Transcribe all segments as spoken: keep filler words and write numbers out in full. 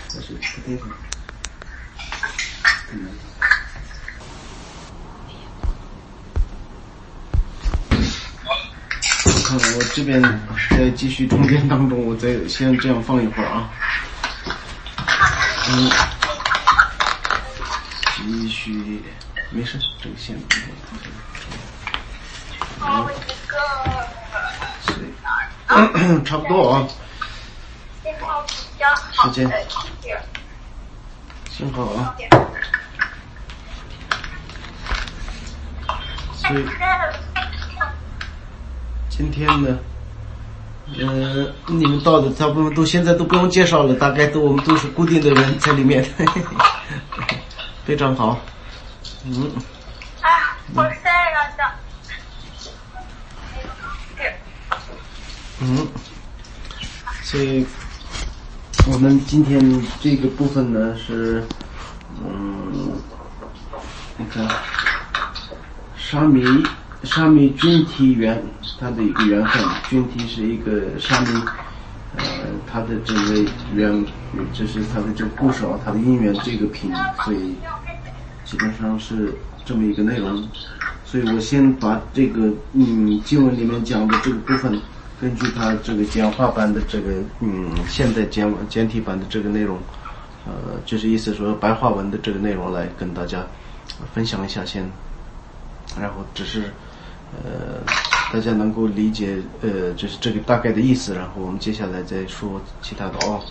这是不对的。嗯。我看我这边在继续充电当中，我再先这样放一会儿啊。嗯。继续，没事，这个线。嗯。是，差不多啊。时间。信号啊。所以今天呢，呃，你们到的大部分都现在都不用介绍了，大概都我们都是固定的人在里面，非常好。嗯。啊，我晒了的。嗯，所以我们今天这个部分呢是，嗯，你看。沙弥沙弥均提缘，它的一个缘分，均提是一个沙弥，呃，它的这个缘，这是它的这个故事啊，它的因缘这个品，所以基本上是这么一个内容。所以我先把这个嗯经文里面讲的这个部分，根据它这个简化版的这个嗯现代简简体版的这个内容，呃，就是意思说白话文的这个内容来跟大家分享一下先。然后只是，呃，大家能够理解，呃，就是这个大概的意思。然后我们接下来再说其他的哦。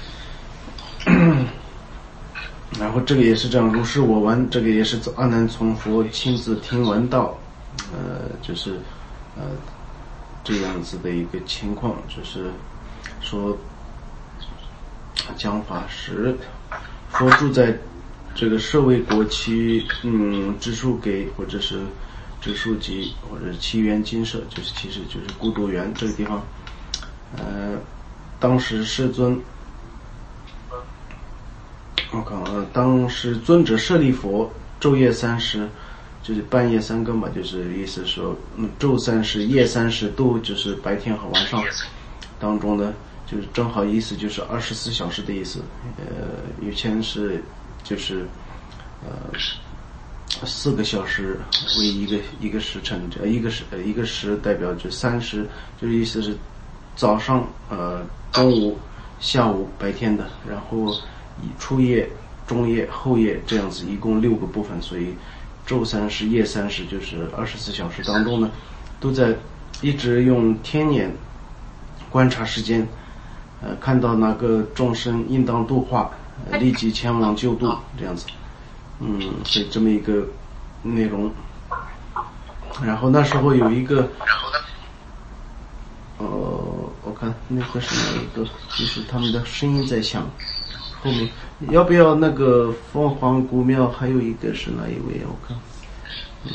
然后这个也是这样，如是我闻，这个也是阿难从佛亲自听闻到，呃，就是呃这样子的一个情况，就是说讲法时，佛住在。这个舍卫国其嗯支数给或者是支数给或者是七元金舍，就是其实就是孤独园这个地方。呃，当时世尊，我看啊，当时尊者舍利佛昼夜三时，就是半夜三更吧，就是意思说，嗯，昼三时、夜三时都就是白天和晚上当中呢，就是正好意思就是二十四小时的意思。呃，以前是。就是呃四个小时为一个一个时辰，这一个时一个时代表就三十，就是意思是早上呃中午下午白天的，然后以初夜中夜后夜这样子一共六个部分，所以昼三十夜三十就是二十四小时当中呢都在一直用天眼观察时间，呃看到哪个众生应当度化，立即前往救度，这样子，嗯，是这么一个内容。然后那时候有一个，呃，我看那个是哪一个，就是他们的声音在响。后面要不要那个凤凰古庙？还有一个是哪一位？我看，嗯，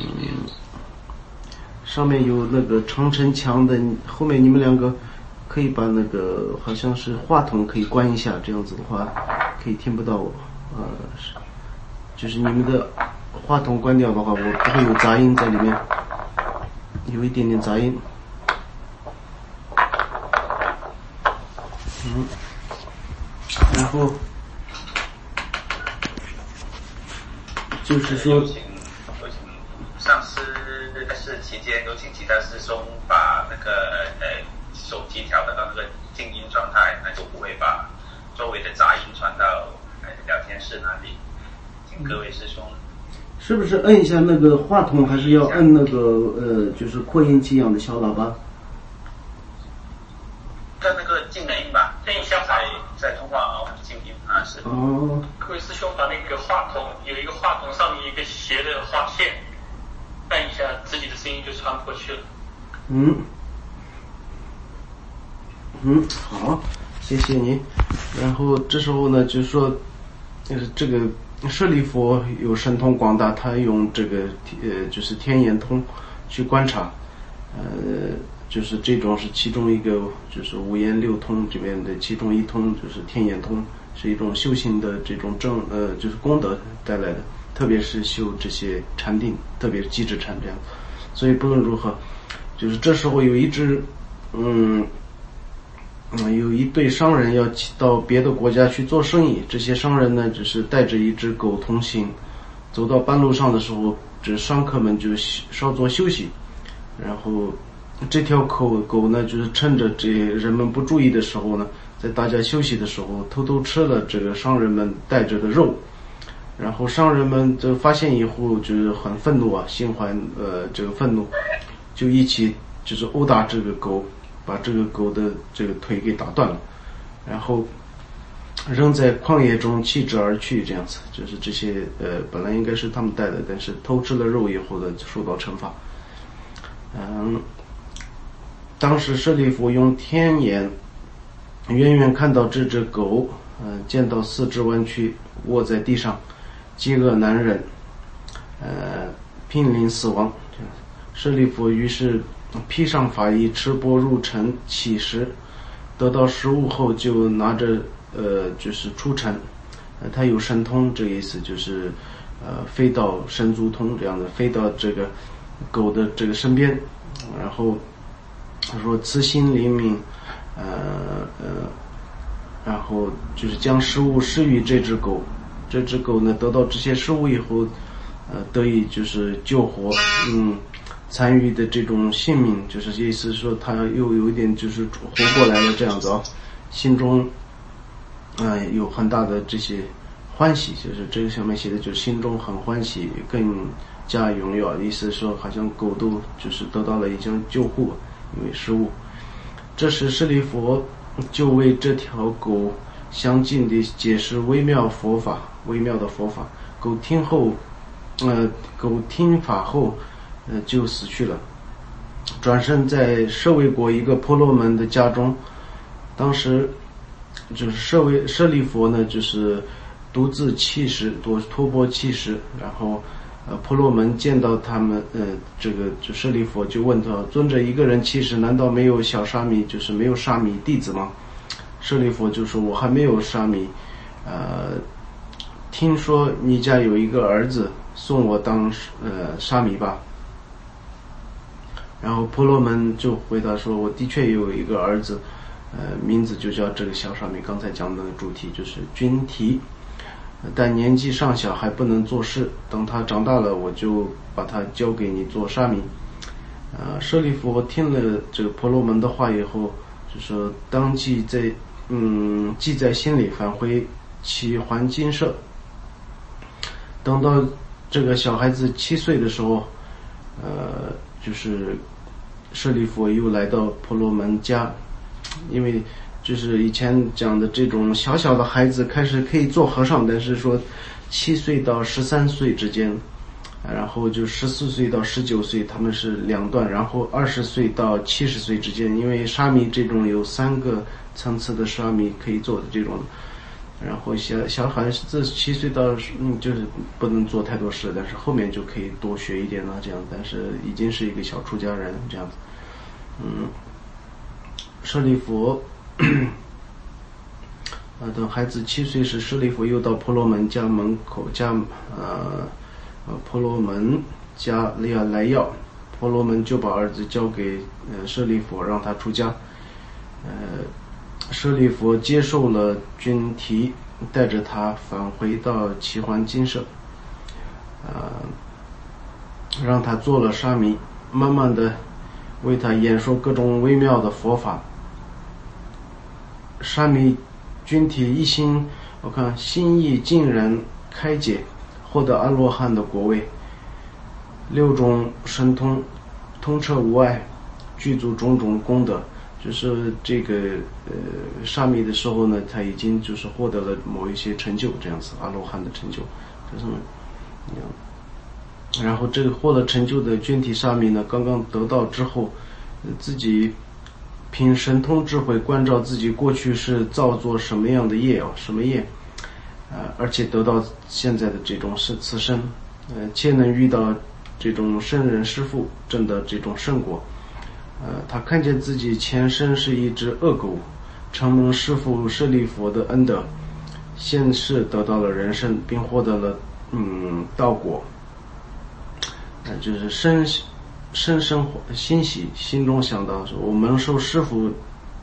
上面有那个长城墙的，后面你们两个。可以把那个好像是话筒可以关一下，这样子的话可以听不到我，呃，就是你们的话筒关掉的话，我不会有杂音在里面，有一点点杂音。嗯，然后就是说， 上师在世期间，有请其他师兄把那个呃。手机调到那个静音状态，那就不会把周围的杂音传到聊天室那里。请各位师兄， 是不是摁一下那个话筒，还是要摁那个呃，就是扩音器一样的小喇叭？ 在那个静音吧，静音下在在通话啊，静音啊是。 哦。 各位师兄把那个话筒有一个话筒上面一个斜的画线，按一下自己的声音就传过去了。 嗯。嗯，好，谢谢你。然后这时候呢，就是说，就是这个舍利佛有神通广大，他用这个呃，就是天眼通去观察，呃，就是这种是其中一个，就是五眼六通这边的其中一通，就是天眼通，是一种修行的这种正呃，就是功德带来的，特别是修这些禅定，特别是机智禅这样。所以不论如何，就是这时候有一只嗯。 嗯，有一对商人要到别的国家去做生意，这些商人呢只是带着一只狗同行，走到半路上的时候，这商客们就稍作休息，然后这条狗狗呢就是趁着这人们不注意的时候呢，在大家休息的时候偷偷吃了这个商人们带着的肉，然后商人们就发现以后就是很愤怒啊，心怀呃这个愤怒，就一起就是殴打这个狗，把这个狗的这个腿给打断了，然后扔在旷野中弃之而去，这样子就是这些呃本来应该是他们带的，但是偷吃了肉以后呢就受到惩罚。嗯，当时舍利弗用天眼远远看到这只狗，嗯、呃，见到四肢弯曲卧在地上，饥饿难忍，呃，濒临死亡。舍利弗于是披上法衣，持钵入城乞食，得到食物后就拿着呃就是出城，呃他有神通，这个意思就是呃飞到神足通这样的，飞到这个狗的这个身边，然后他说慈心灵敏，呃呃，然后就是将食物施予这只狗，这只狗呢得到这些食物以后，呃得以就是救活，嗯。参与的这种性命，就是意思说他又有一点就是活过来了这样子啊，心中啊、呃、有很大的这些欢喜，就是这个上面写的就是心中很欢喜，更加荣耀，意思说好像狗都就是得到了一种救护，因为食物。这时舍利弗就为这条狗详尽地解释微妙佛法，微妙的佛法。狗听后，呃，狗听法后。呃，就死去了，转身在舍卫国一个婆罗门的家中。当时就是舍卫舍利弗呢，就是独自弃食，多托钵弃食。然后，呃，婆罗门见到他们，呃，这个就舍利弗就问他：尊者一个人弃食，难道没有小沙弥，就是没有沙弥弟子吗？舍利弗就说：我还没有沙弥，呃，听说你家有一个儿子，送我当呃沙弥吧。然后婆罗门就回答说：我的确有一个儿子，呃，名字就叫这个小沙弥，刚才讲的主题就是君提，但年纪尚小，还不能做事，等他长大了，我就把他交给你做沙弥。呃，舍利弗听了这个婆罗门的话以后，就说当即在嗯记在心里，返回其还精舍。等到这个小孩子七岁的时候，呃，就是舍利弗又来到婆罗门家，因为就是以前讲的这种小小的孩子开始可以做和尚，但是说七岁到十三岁之间，然后就十四岁到十九岁他们是两段，然后二十岁到七十岁之间，因为沙弥这种有三个层次的沙弥可以做的这种，然后小小孩子七岁到嗯就是不能做太多事，但是后面就可以多学一点了这样，但是已经是一个小出家人这样子。嗯，舍利弗呃等孩子七岁时，舍利弗又到婆罗门家门口家呃呃婆罗门家要来要，婆罗门就把儿子交给呃舍利弗，让他出家。呃舍利弗接受了君提，带着他返回到齐桓精舍，呃，让他做了沙弥，慢慢的为他演说各种微妙的佛法。沙弥君提一心，我看心意竟然开解，获得阿罗汉的果位，六种神通通彻无碍，具足种种功德。就是这个呃沙弥的时候呢，他已经就是获得了某一些成就，这样子阿罗汉的成就。就是，然后这个获得成就的君提沙弥呢，刚刚得到之后，自己凭神通智慧关照自己过去是造作什么样的业哦，什么业，呃，而且得到现在的这种是此生，呃，且能遇到这种圣人师父证的这种圣果。呃，他看见自己前身是一只恶狗，承蒙师父舍利弗的恩德，现世得到了人身，并获得了嗯道果。呃，就是深深深欣喜，心中想到说，我蒙受师父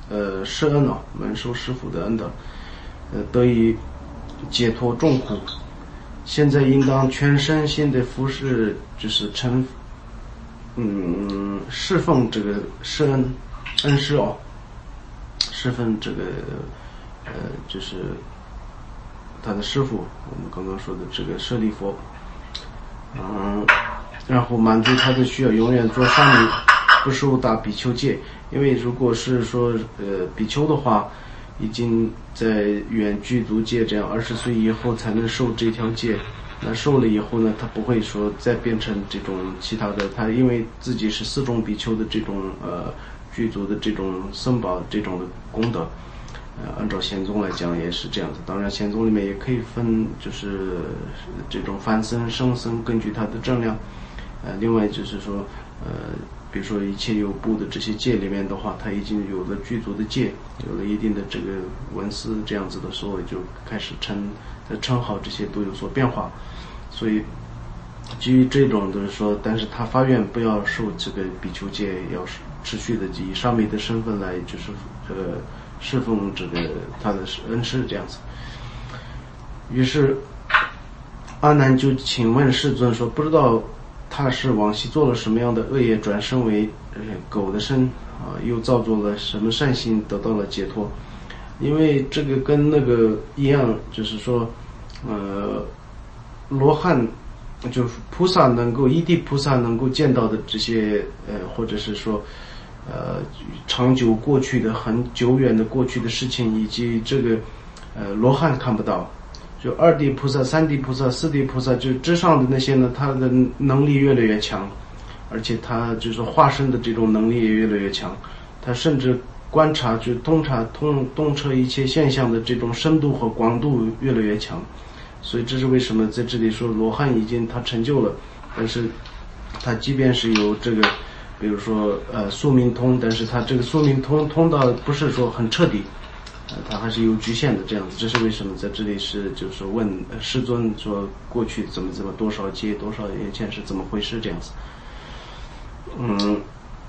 呃施恩了，蒙受师父的恩德，呃得以解脱众苦。现在应当全身心的服侍，就是成嗯侍奉这个施恩恩师哦，侍奉这个呃就是他的师父，我们刚刚说的这个舍利佛，嗯，然后满足他的需要，永远做沙弥，不受大比丘戒。因为如果是说呃比丘的话，已经在远具足戒这样二十岁以后才能受这条戒，那受了以后呢，他不会说再变成这种其他的，他因为自己是四种比丘的这种呃具足的这种僧宝这种的功德，呃按照宪宗来讲也是这样子。当然宪宗里面也可以分就是这种凡僧圣僧，根据他的正量，呃另外就是说呃比如说一切有部的这些戒里面的话，他已经有了具足的戒，有了一定的这个文思这样子的时候，就开始称称号这些都有所变化。所以基于这种就是说，但是他发愿不要受这个比丘戒，要持续的以沙弥的身份来就是呃侍奉这个他的恩师这样子。于是阿难就请问世尊说，不知道他是往昔做了什么样的恶业，转生为呃狗的身啊，又造作了什么善行，得到了解脱。因为这个跟那个一样，就是说呃罗汉就是菩萨能够一地菩萨能够见到的这些呃或者是说呃长久过去的很久远的过去的事情，以及这个呃罗汉看不到，就二地菩萨、三地菩萨、四地菩萨，就之上的那些呢，他的能力越来越强，而且他就是化身的这种能力也越来越强，他甚至观察就通察通洞彻一切现象的这种深度和广度越来越强。所以这是为什么在这里说罗汉已经他成就了，但是他即便是有这个比如说呃宿命通，但是他这个宿命通通到不是说很彻底，呃他还是有局限的这样子。这是为什么在这里是就是问世尊说过去怎么怎么多少劫多少年前是怎么回事这样子。嗯，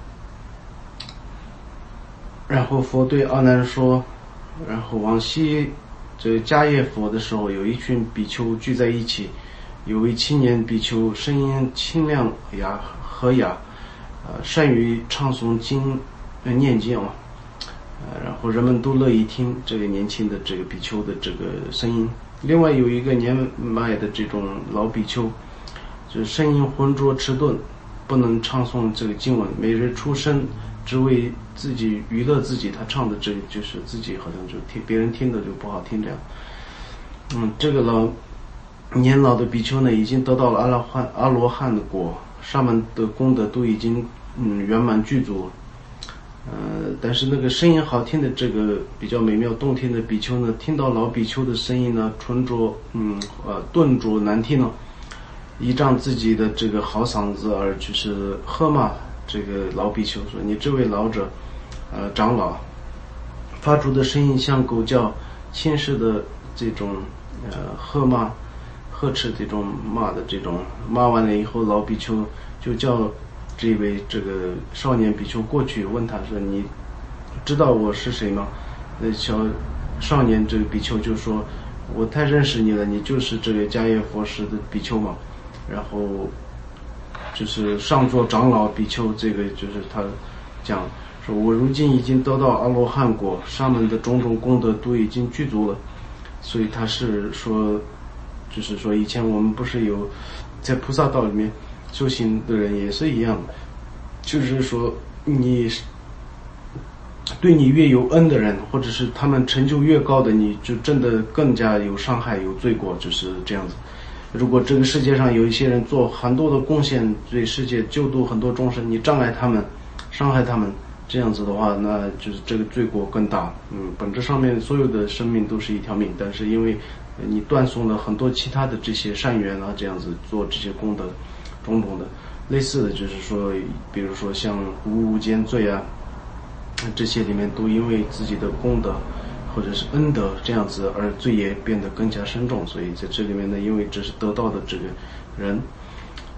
然后佛对阿难说，然后往昔这迦叶佛的时候，有一群比丘聚在一起，有位青年比丘声音清亮雅和雅，呃善于唱诵经、呃、念经啊，呃然后人们都乐意听这个年轻的这个比丘的这个声音。另外有一个年迈的这种老比丘，就声音浑浊迟钝，不能唱诵这个经文，每日出声只为自己娱乐自己，他唱的这个就是自己好像就听别人听的就不好听这样。嗯，这个老年老的比丘呢，已经得到了阿罗汉阿罗汉的果，上面的功德都已经嗯圆满具足。呃，但是那个声音好听的这个比较美妙动听的比丘呢，听到老比丘的声音呢，纯浊嗯呃顿浊难听了，依仗自己的这个好嗓子而就是喝骂这个老比丘说，你这位老者呃长老发出的声音像狗叫，轻视的这种呃喝骂呵斥这种骂的这种，骂完了以后，老比丘就叫这位这个少年比丘过去问他说，你知道我是谁吗？那小少年这个比丘就说，我太认识你了，你就是这个迦叶佛师的比丘嘛。然后就是上座长老比丘，这个就是他讲说，我如今已经得到阿罗汉果，上面的种种功德都已经具足了。所以他是说，就是说以前我们不是有在菩萨道里面修行的人也是一样的，就是说你对你越有恩的人，或者是他们成就越高的，你就真的更加有伤害有罪过，就是这样子。如果这个世界上有一些人做很多的贡献，对世界救度很多众生，你障碍他们伤害他们，这样子的话，那就是这个罪过更大。嗯，本质上面所有的生命都是一条命，但是因为你断送了很多其他的这些善缘啊，这样子做这些功德种种的类似的，就是说比如说像无无间罪啊，这些里面都因为自己的功德或者是恩德这样子而罪业变得更加深重。所以在这里面呢，因为这是得到的这个人，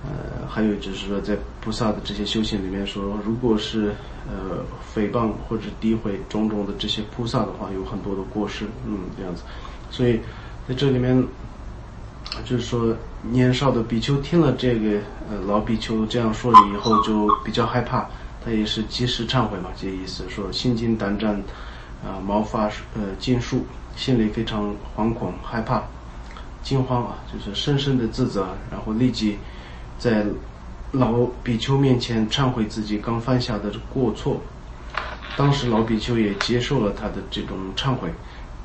呃，还有就是说在菩萨的这些修行里面说，如果是呃诽谤或者诋毁种种的这些菩萨的话，有很多的过失，嗯，这样子。所以在这里面就是说，年少的比丘听了这个呃老比丘这样说了以后，就比较害怕，他也是及时忏悔嘛，这意思说心惊胆战，啊、呃、毛发呃尽竖，心里非常惶恐害怕惊慌啊，就是深深的自责，然后立即在老比丘面前忏悔自己刚犯下的过错。当时老比丘也接受了他的这种忏悔，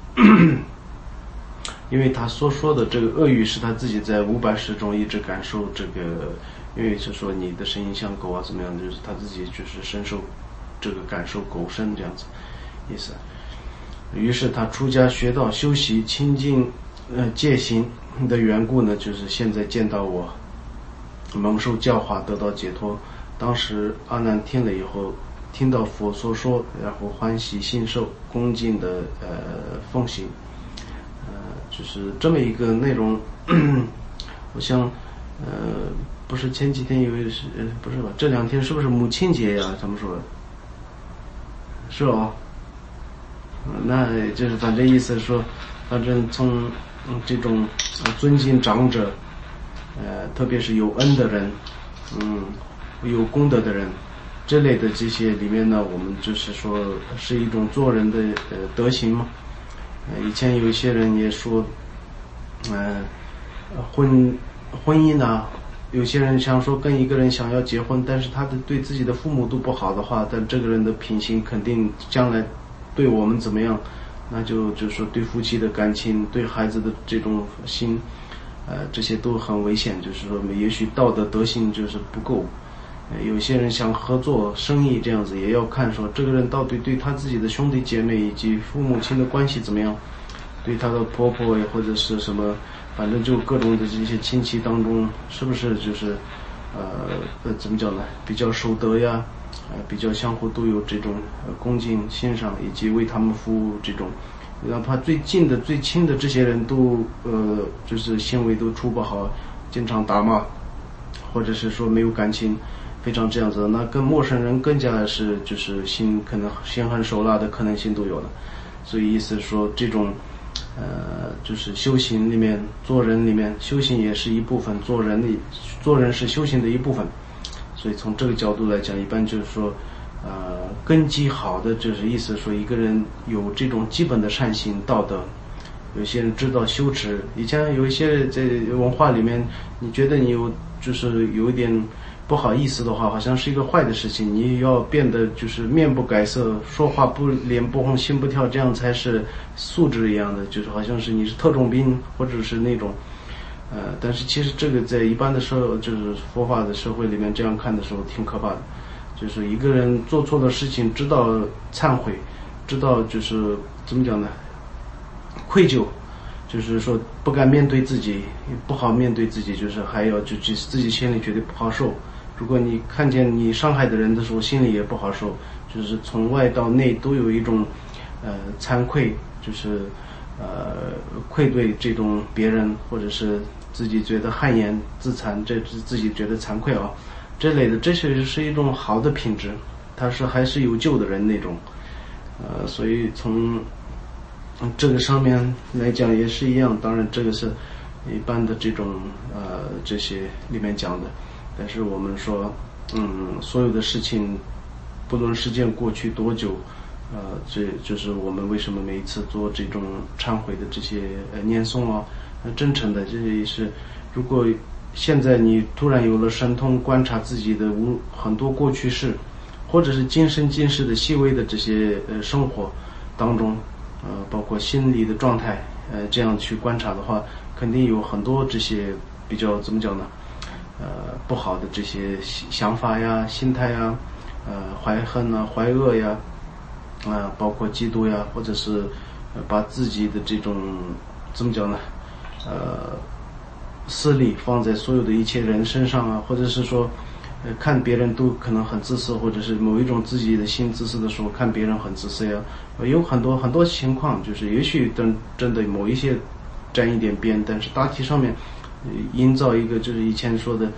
因为他所说的这个恶语是他自己在五百世中一直感受这个，因为是说你的声音像狗啊怎么样，就是他自己就是深受这个感受狗声这样子意思。于是他出家学道修习清净呃戒行的缘故呢，就是现在见到我蒙受教化得到解脱。当时阿难听了以后，听到佛所说，然后欢喜信受，恭敬的呃奉行，呃就是这么一个内容。我想呃不是前几天有一是呃不是吧，这两天是不是母亲节呀？他们说是哦，那就是反正意思是说，反正从嗯这种尊敬长者，呃特别是有恩的人，嗯有功德的人，这类的这些里面呢，我们就是说是一种做人的呃德行嘛。呃以前有一些人也说，呃婚婚姻啊，有些人想说跟一个人想要结婚，但是他的对自己的父母都不好的话，但这个人的品行肯定将来对我们怎么样，那就就是说对夫妻的感情，对孩子的这种心，呃这些都很危险，就是说也许道德德行就是不够。呃有些人想合作生意这样子，也要看说这个人到底对他自己的兄弟姐妹以及父母亲的关系怎么样，对他的婆婆或者是什么，反正就各种的这些亲戚当中，是不是就是呃呃怎么讲呢，比较守德呀，呃比较相互都有这种呃恭敬欣赏，以及为他们服务这种，哪怕最近的最亲的这些人都呃就是行为都处不好，经常打骂，或者是说没有感情，非常这样子，那跟陌生人更加是就是心可能心狠手辣的可能性都有了。所以意思说这种呃就是修行里面，做人里面，修行也是一部分，做人的做人是修行的一部分。所以从这个角度来讲，一般就是说呃根基好的，就是意思说一个人有这种基本的善行道德。有些人知道羞耻，以前有一些在文化里面，你觉得你有就是有一点不好意思的话，好像是一个坏的事情，你要变得就是面不改色，说话不脸不红心不跳，这样才是素质一样的，就是好像是你是特种兵或者是那种呃，但是其实这个在一般的社就是佛法的社会里面这样看的时候挺可怕的，就是一个人做错的事情知道忏悔，知道就是怎么讲呢，愧疚，就是说不敢面对自己，不好面对自己，就是还要就就自己心里觉得不好受。如果你看见你伤害的人的时候，心里也不好受，就是从外到内都有一种呃惭愧，就是呃愧对这种别人，或者是自己觉得汗颜自惭，这自己觉得惭愧啊，这类的，这是是一种好的品质，他是还是有救的人那种，呃，所以从这个上面来讲也是一样，当然这个是一般的这种呃这些里面讲的，但是我们说嗯所有的事情不论时间过去多久，呃这就是我们为什么每一次做这种忏悔的这些呃念诵啊，呃真诚的，这也是如果现在你突然有了神通，观察自己的无很多过去式，或者是今生今世的细微的这些呃生活当中，呃包括心理的状态，呃这样去观察的话，肯定有很多这些比较怎么讲呢，呃不好的这些想法呀心态呀，呃怀恨啊怀恶呀，啊、呃、包括嫉妒呀，或者是、呃、把自己的这种怎么讲呢，呃私利放在所有的一切人身上啊，或者是说呃看别人都可能很自私，或者是某一种自己的心自私的时候，看别人很自私呀，有很多很多情况，就是也许真真的某一些沾一点边，但是大体上面、呃、营造一个就是以前说的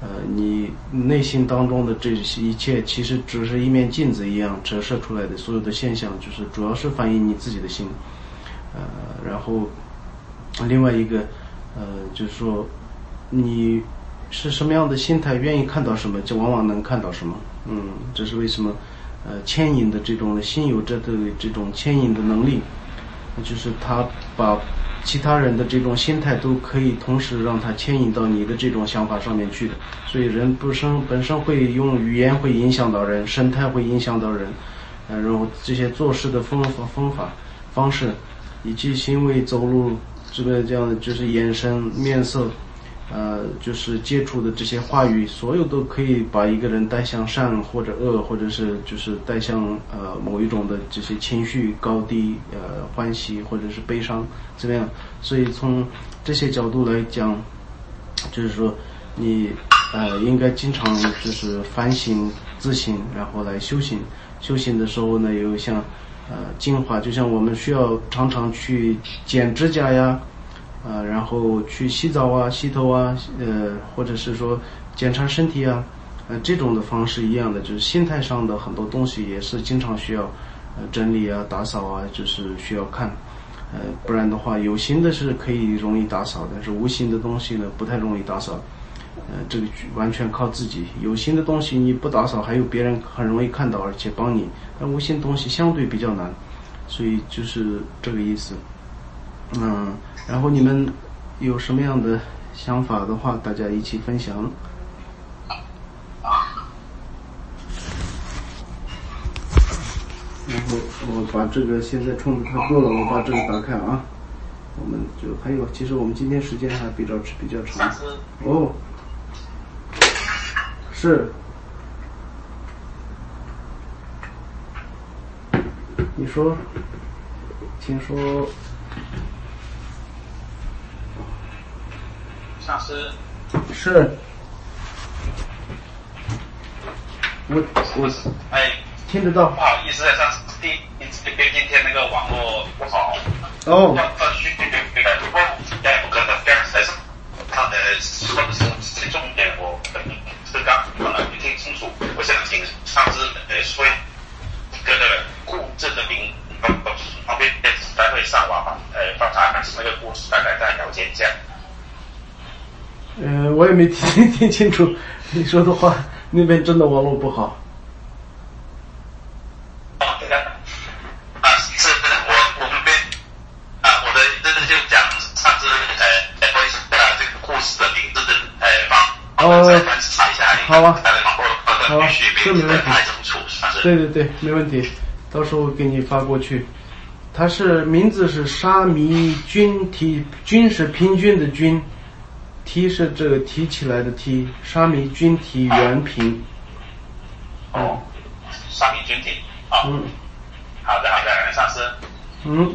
呃，你内心当中的这些一切，其实只是一面镜子一样折射出来的所有的现象，就是主要是反映你自己的心。呃，然后另外一个，呃，就是说你是什么样的心态，愿意看到什么，就往往能看到什么。嗯，这是为什么？呃，牵引的这种心有着的这种牵引的能力，就是他把其他人的这种心态都可以同时让他牵引到你的这种想法上面去的。所以人本身本身会用语言会影响到人，神态会影响到人，呃，然后这些做事的方法方法方式，以及行为走路这个这样就是眼神面色。呃，就是接触的这些话语，所有都可以把一个人带向善或者恶，或者是就是带向呃某一种的这些情绪高低，呃欢喜或者是悲伤怎么样？所以从这些角度来讲，就是说你呃应该经常就是反省自省，然后来修行。修行的时候呢，有像呃净化，就像我们需要常常去剪指甲呀。啊、呃，然后去洗澡啊、洗头啊，呃，或者是说检查身体啊，呃，这种的方式一样的，就是心态上的很多东西也是经常需要呃整理啊、打扫啊，就是需要看，呃，不然的话，有形的是可以容易打扫，但是无形的东西呢不太容易打扫，呃，这个完全靠自己。有形的东西你不打扫，还有别人很容易看到而且帮你，但无形东西相对比较难，所以就是这个意思。嗯，然后你们有什么样的想法的话，大家一起分享。然后我把这个现在充的太多了，我把这个打开啊。我们就还有，其实我们今天时间还比较比较长。哦，是。你说，请说。 上司是，我我哎， 听得到。 不好意思，上司第因为今天那个网络不好。 哦。 要去那个那个，不过哎，我可能第二次还是他的说的是是重点，我可能是刚可能没听清楚。我想请上司呃说一个故事的名，方便待会上网吧，呃，放查那个故事，大概再了解一下。 呃，我也没听听清楚你说的话，那边真的网络不好。 哦，对的。啊，是我我们边啊，我的这个就讲上次呃呃关于呃这个故事的名字的呃方， 哦， 再查一下。 好啊， 好啊， 这没问题。 太清楚， 对对对，没问题，到时候给你发过去。它是名字是沙弥均提，均是平均的均。提是这个提起来的提，沙弥均提原平。 哦，沙弥均提。哦。 嗯。 好的，好的，上司。 嗯。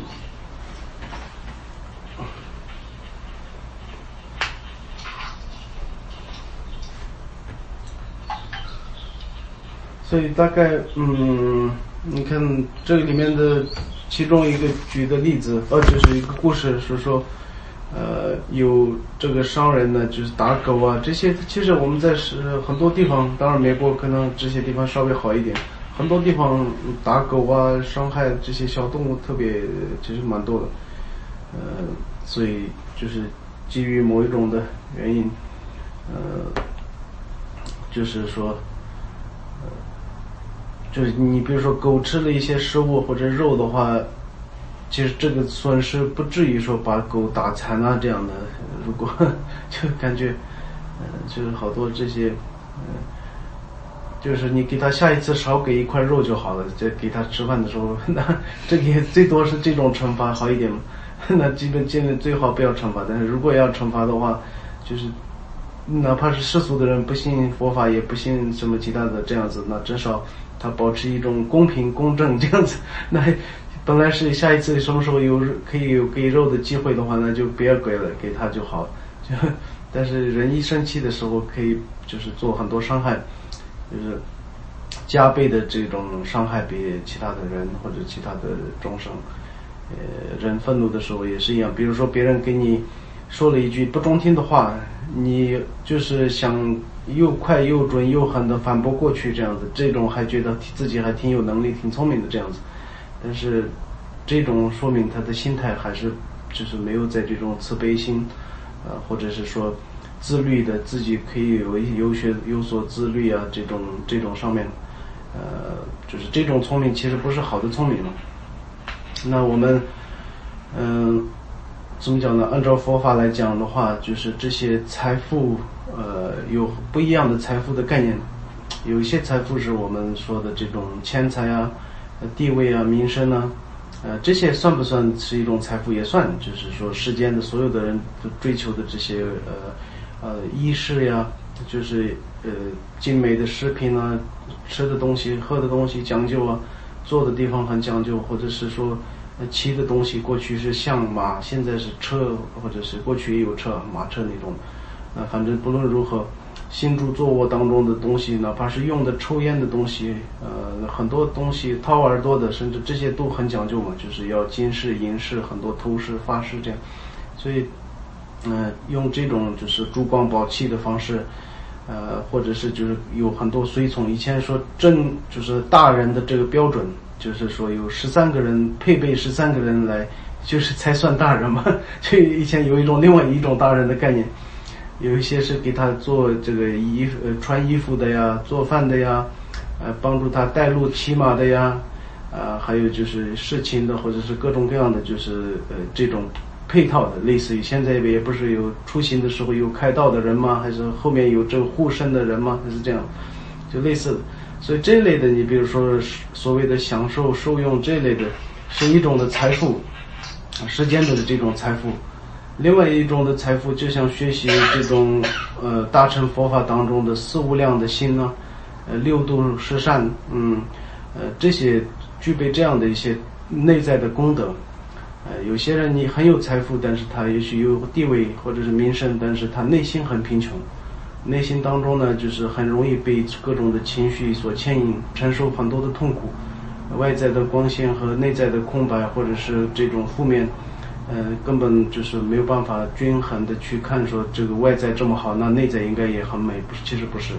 所以大概，嗯，你看这个里面的其中一个举的例子，呃，就是一个故事，是说。呃，有这个商人呢，就是打狗啊，这些其实我们在是很多地方，当然美国可能这些地方稍微好一点，很多地方打狗啊，伤害这些小动物特别其实蛮多的，呃，所以就是基于某一种的原因，呃，就是说，呃，就是你比如说狗吃了一些食物或者肉的话。其实这个损失不至于说把狗打残啊这样的，如果就感觉，呃，就是好多这些，呃，就是你给他下一次少给一块肉就好了，就给他吃饭的时候，那这个也最多是这种惩罚好一点嘛，那基本尽量最好不要惩罚，但是如果要惩罚的话，就是哪怕是世俗的人不信佛法也不信什么其他的这样子，那至少他保持一种公平公正这样子，那。本来是下一次什么时候有可以有给肉的机会的话，那就别给了，给他就好。就但是人一生气的时候，可以就是做很多伤害，就是加倍的这种伤害给其他的人或者其他的众生。呃，人愤怒的时候也是一样，比如说别人给你说了一句不中听的话， 你就是想又快又准又狠的反驳过去这样子，这种还觉得自己还挺有能力挺聪明的这样子，但是这种说明他的心态还是就是没有在这种慈悲心呃或者是说自律的自己可以有有学有所自律啊这种这种上面呃就是这种聪明其实不是好的聪明嘛。那我们嗯、呃怎么讲呢？按照佛法来讲的话，就是这些财富，呃，有不一样的财富的概念。有一些财富是我们说的这种钱财啊、地位啊、名声啊，呃，这些算不算是一种财富？也算，就是说世间的所有的人都追求的这些呃呃衣饰呀，就是呃精美的饰品啊、吃的东西、喝的东西讲究啊，坐的地方很讲究，或者是说。骑的东西过去是象马，现在是车，或者是过去也有车马车那种，呃，反正不论如何，行住坐卧当中的东西，哪怕是用的抽烟的东西，呃，很多东西掏耳朵的，甚至这些都很讲究嘛，就是要金饰银饰，很多头饰发饰这样，所以，呃，用这种就是珠光宝气的方式。呃，或者是就是有很多随从，以前说正就是大人的这个标准，就是说有十三个人配备十三个人来，就是才算大人嘛。所以以前有一种另外一种大人的概念，有一些是给他做这个衣服、呃、穿衣服的呀，做饭的呀，呃，帮助他带路骑马的呀，啊、呃，还有就是侍寝的，或者是各种各样的，就是呃这种。配套的，类似于现在也不是有出行的时候有开道的人吗？还是后面有这个护身的人吗？还是这样，就类似的。所以这类的，你比如说所谓的享受、受用这类的，是一种的财富，时间的这种财富。另外一种的财富，就像学习这种呃大乘佛法当中的四无量的心呢，呃六度十善，嗯，呃这些具备这样的一些内在的功德。呃，有些人你很有财富，但是他也许有地位或者是名声，但是他内心很贫穷，内心当中呢，就是很容易被各种的情绪所牵引，承受很多的痛苦，外在的光线和内在的空白，或者是这种负面，呃，根本就是没有办法均衡的去看说这个外在这么好，那内在应该也很美，不是，其实不是，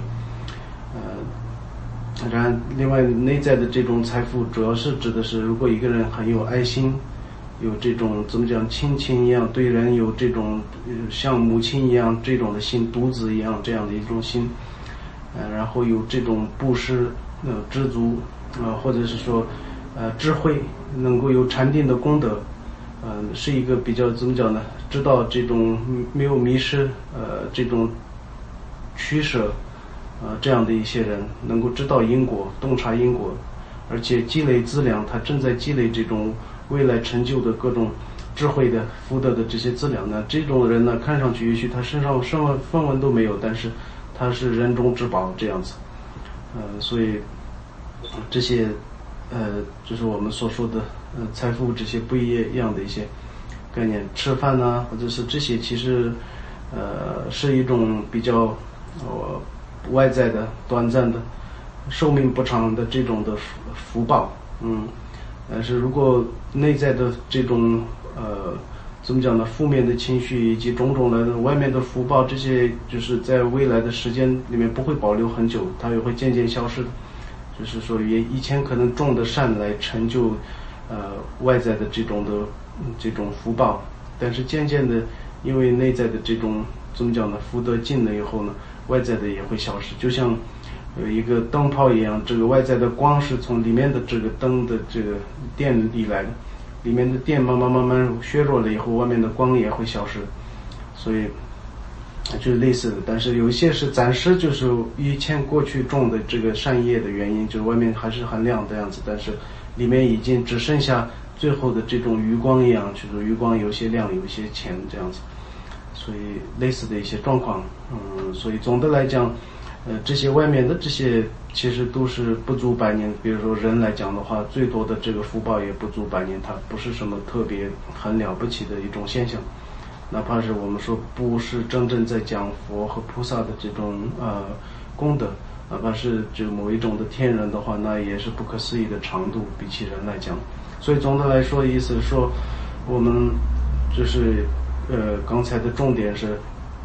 呃，然另外内在的这种财富，主要是指的是如果一个人很有爱心。有这种怎么讲亲情一样，对人有这种、呃、像母亲一样这种的心，独子一样这样的一种心，呃，然后有这种布施、呃知足，呃或者是说呃智慧，能够有禅定的功德，呃是一个比较怎么讲呢？知道这种没有迷失，呃这种取舍，呃这样的一些人，能够知道因果，洞察因果，而且积累资粮，他正在积累这种。未来成就的各种智慧的福德的这些资粮呢，这种人呢，看上去也许他身上什么分文都没有，但是他是人中之宝这样子，呃，所以这些呃，就是我们所说的呃财富这些不一样的一些概念，吃饭呢，或者是这些，其实呃是一种比较呃外在的、短暂的、寿命不长的这种的福福报，嗯。但是如果内在的这种呃怎么讲呢，负面的情绪以及种种的外面的福报，这些就是在未来的时间里面不会保留很久，它也会渐渐消失的。就是说也以前可能种的善来成就呃外在的这种的这种福报，但是渐渐的因为内在的这种怎么讲呢，福德尽了以后呢，外在的也会消失，就像有一个灯泡一样，这个外在的光是从里面的这个灯的这个电里来的，里面的电慢慢慢慢削弱了以后，外面的光也会消失，所以就是类似的。但是有一些是暂时就是以前过去种的这个善业的原因，就是外面还是很亮的样子，但是里面已经只剩下最后的这种余光一样，就是余光有些亮有些浅这样子，所以类似的一些状况，嗯，所以总的来讲。呃，这些外面的这些其实都是不足百年，比如说人来讲的话，最多的这个福报也不足百年，它不是什么特别很了不起的一种现象。哪怕是我们说不是真正在讲佛和菩萨的这种呃功德，哪怕是就某一种的天人的话，那也是不可思议的长度，比起人来讲。所以总的来说，意思是说，我们就是呃刚才的重点是。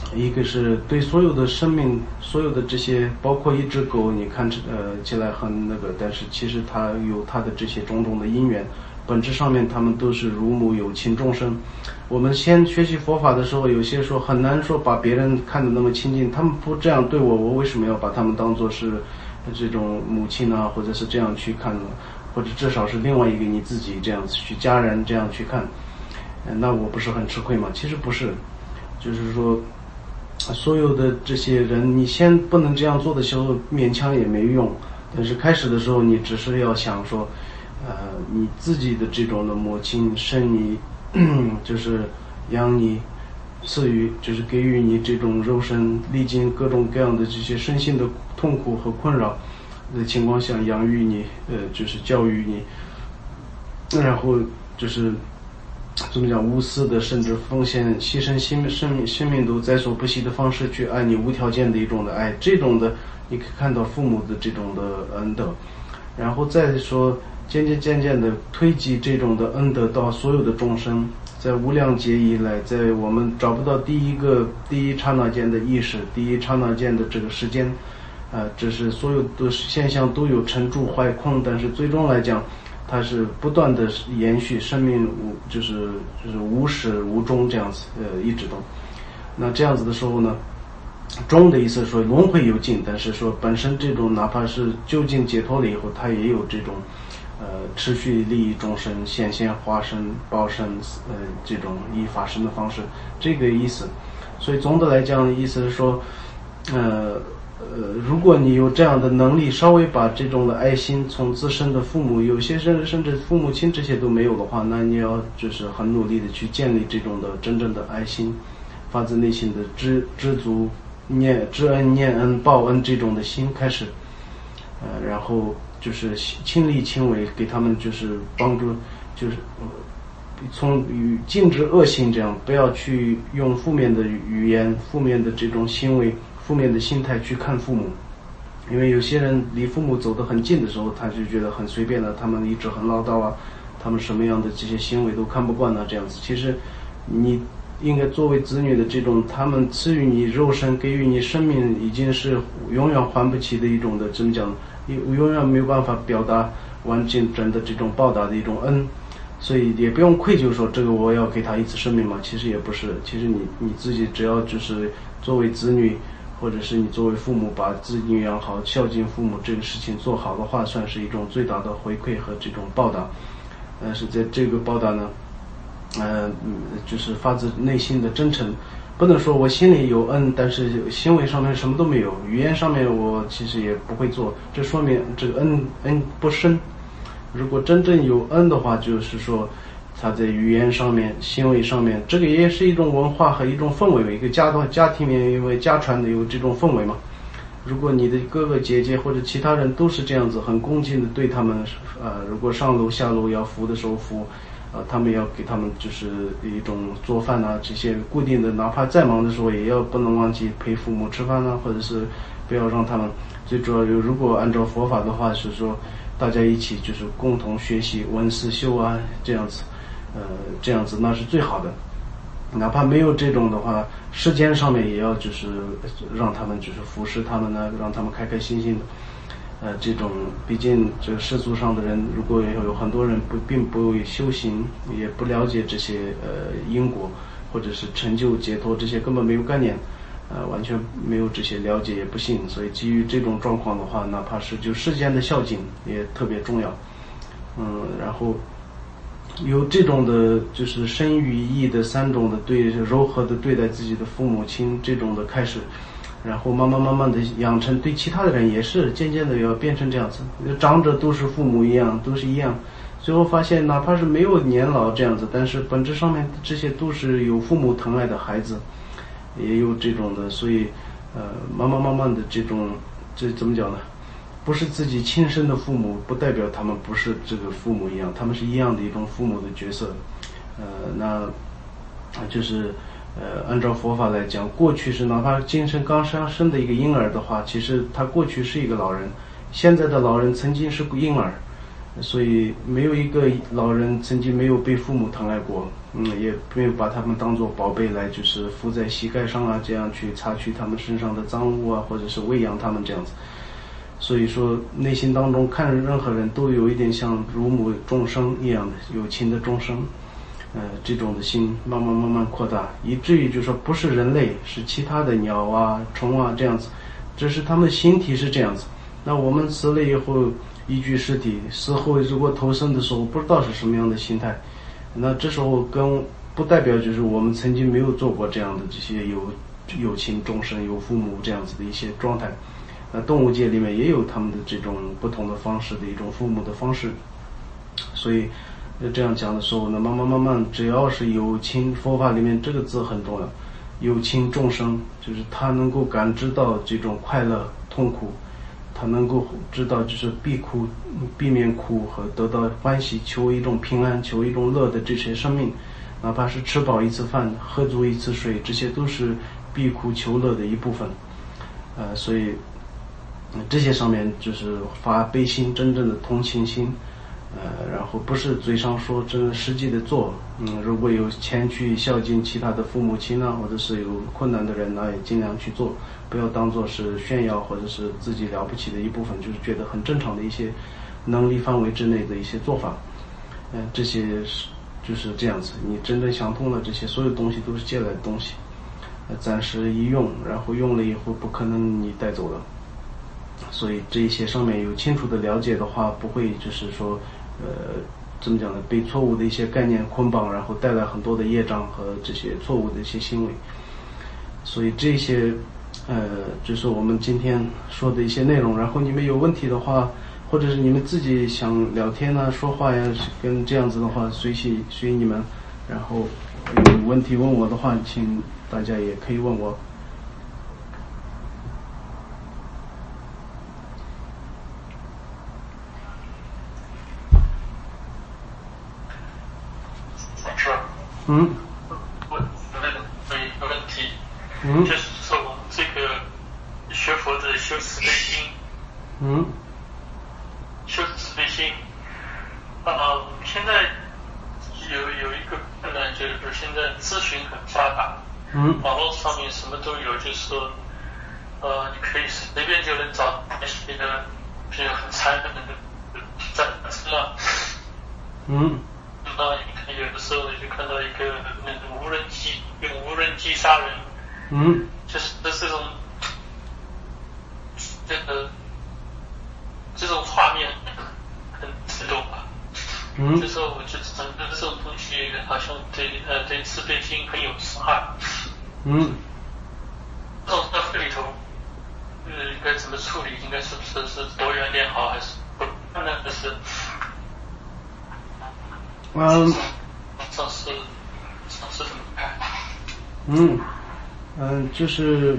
一个是对所有的生命，所有的这些，包括一只狗，你看呃起来很那个，但是其实它有它的这些种种的因缘，本质上面他们都是如母有情众生。我们先学习佛法的时候，有些说很难说把别人看得那么亲近，他们不这样对我，我为什么要把他们当作是这种母亲啊，或者是这样去看呢？或者至少是另外一个你自己这样子去家人这样去看，那我不是很吃亏吗？其实不是，就是说所有的这些人，你先不能这样做的时候，勉强也没用。但是开始的时候，你只是要想说，呃，你自己的这种的母亲生你，就是养你，赐予，就是给予你这种肉身历经各种各样的这些身心的痛苦和困扰的情况下，养育你，呃，就是教育你，然后就是怎么讲，无私的，甚至奉献、牺牲生生命、生命都在所不惜的方式去爱你，无条件的一种的爱，这种的你可以看到父母的这种的恩德，然后再说渐渐渐渐的推及这种的恩德到所有的众生，在无量劫以来，在我们找不到第一个第一刹那间的意识，第一刹那间的这个时间，呃，这是所有的现象都有成住坏空，但是最终来讲，它是不断的延续生命无，就是就是无始无终这样子，呃，一直都。那这样子的时候呢，终的意思说轮回有尽，但是说本身这种哪怕是究竟解脱了以后，它也有这种呃持续利益众生、显现化身、报身，呃这种以法身的方式，这个意思。所以总的来讲，意思是说，呃。呃，如果你有这样的能力，稍微把这种的爱心从自身的父母，有些甚甚至父母亲这些都没有的话，那你要就是很努力的去建立这种的真正的爱心，发自内心的知知足念知恩念恩报恩这种的心开始，呃，然后就是亲力亲为给他们就是帮助，就是、呃、从与禁止恶行这样，不要去用负面的语言、负面的这种行为。负面的心态去看父母，因为有些人离父母走得很近的时候，他就觉得很随便的，他们一直很唠叨啊，他们什么样的这些行为都看不惯啊，这样子。其实你应该作为子女的这种，他们赐予你肉身，给予你生命，已经是永远还不起的一种的，怎么讲，永远没有办法表达完整真的这种报答的一种恩，所以也不用愧疚说这个我要给他一次生命嘛，其实也不是，其实你你自己只要就是作为子女。或者是你作为父母把子女养好，孝敬父母这个事情做好的话，算是一种最大的回馈和这种报答。但是在这个报答呢，呃，就是发自内心的真诚，不能说我心里有恩，但是行为上面什么都没有，语言上面我其实也不会做，这说明这个恩恩不深。如果真正有恩的话，就是说他在语言上面、行为上面，这个也是一种文化和一种氛围，一个家的家庭里面因为家传的有这种氛围嘛。如果你的哥哥姐姐或者其他人都是这样子很恭敬的对他们，呃，如果上楼下楼要扶的时候扶，呃，他们要给他们就是一种做饭啊，这些固定的，哪怕再忙的时候也要不能忘记陪父母吃饭啊，或者是不要让他们。最主要如果按照佛法的话是说，大家一起就是共同学习闻思修啊，这样子。呃，这样子那是最好的，哪怕没有这种的话，时间上面也要就是让他们就是服侍他们呢，让他们开开心心的。呃，这种毕竟这个世俗上的人，如果有很多人不并不修行，也不了解这些呃因果或者是成就解脱这些根本没有概念，呃，完全没有这些了解也不信，所以基于这种状况的话，哪怕是就世间的孝敬也特别重要。嗯，然后。有这种的就是身语意的三种的对柔和的对待自己的父母亲这种的开始，然后慢慢慢慢的养成对其他的人也是渐渐的要变成这样子，长者都是父母一样，都是一样，最后发现哪怕是没有年老这样子，但是本质上面这些都是有父母疼爱的孩子，也有这种的，所以呃慢慢慢慢的这种这怎么讲呢，不是自己亲生的父母，不代表他们不是这个父母一样，他们是一样的一种父母的角色。呃，那就是呃，按照佛法来讲，过去是哪怕今生刚生生的一个婴儿的话，其实他过去是一个老人，现在的老人曾经是个婴儿， 所以没有一个老人曾经没有被父母疼爱过，嗯，也没有把他们当作宝贝来就是敷在膝盖上啊，这样去擦去他们身上的脏污啊，或者是喂养他们这样子。所以说内心当中看任何人都有一点像如母众生一样的有情的众生，呃，这种的心慢慢慢慢扩大，以至于就说不是人类，是其他的鸟啊虫啊这样子，这是他们的心体是这样子。那我们死了以后依据尸体，死后如果投生的时候不知道是什么样的心态，那这时候跟不代表就是我们曾经没有做过这样的这些有有情众生有父母这样子的一些状态。那动物界里面也有他们的这种不同的方式的一种父母的方式。所以这样讲的时候呢，慢慢慢慢只要是有情，佛法里面这个字很重要，有情众生就是他能够感知到这种快乐痛苦，他能够知道就是避苦避免苦和得到欢喜，求一种平安求一种乐的这些生命，哪怕是吃饱一次饭喝足一次水，这些都是避苦求乐的一部分。呃，所以这些上面就是发悲心，真正的同情心，呃，然后不是嘴上说，真实际的做。嗯，如果有钱去孝敬其他的父母亲啊，或者是有困难的人呢，也尽量去做，不要当做是炫耀或者是自己了不起的一部分，就是觉得很正常的一些能力范围之内的一些做法。嗯、呃，这些就是这样子，你真正想通了，这些所有东西都是借来的东西，呃，暂时一用，然后用了以后不可能你带走了。所以这些上面有清楚的了解的话，不会就是说呃怎么讲呢，被错误的一些概念捆绑，然后带来很多的业障和这些错误的一些行为。所以这些呃就是我们今天说的一些内容。然后你们有问题的话，或者是你们自己想聊天啊说话呀，跟这样子的话随喜随你们。然后有问题问我的话，请大家也可以问我。嗯， 我有一个问题， 嗯， 就是说我们这个学佛的修慈悲心， 嗯， 修慈悲心，啊、呃，现在有有一个困难，就是现在咨询很发达， 嗯， 网络上面什么都有，就是说，呃，你可以随便就能找一些的，比如很残忍的战争啊， 嗯。 那有的时候就看到一个那种无人机用无人机杀人， 嗯， 就是这这种这个这种画面很激动吧。 嗯， 这时候我就觉得这种东西好像对呃对慈悲心很有伤害。 嗯， 这种在这里头，呃，应该怎么处理？应该是不是是多原谅好，还是不那个是？ 嗯， 上次上次怎么看？ 嗯嗯，就是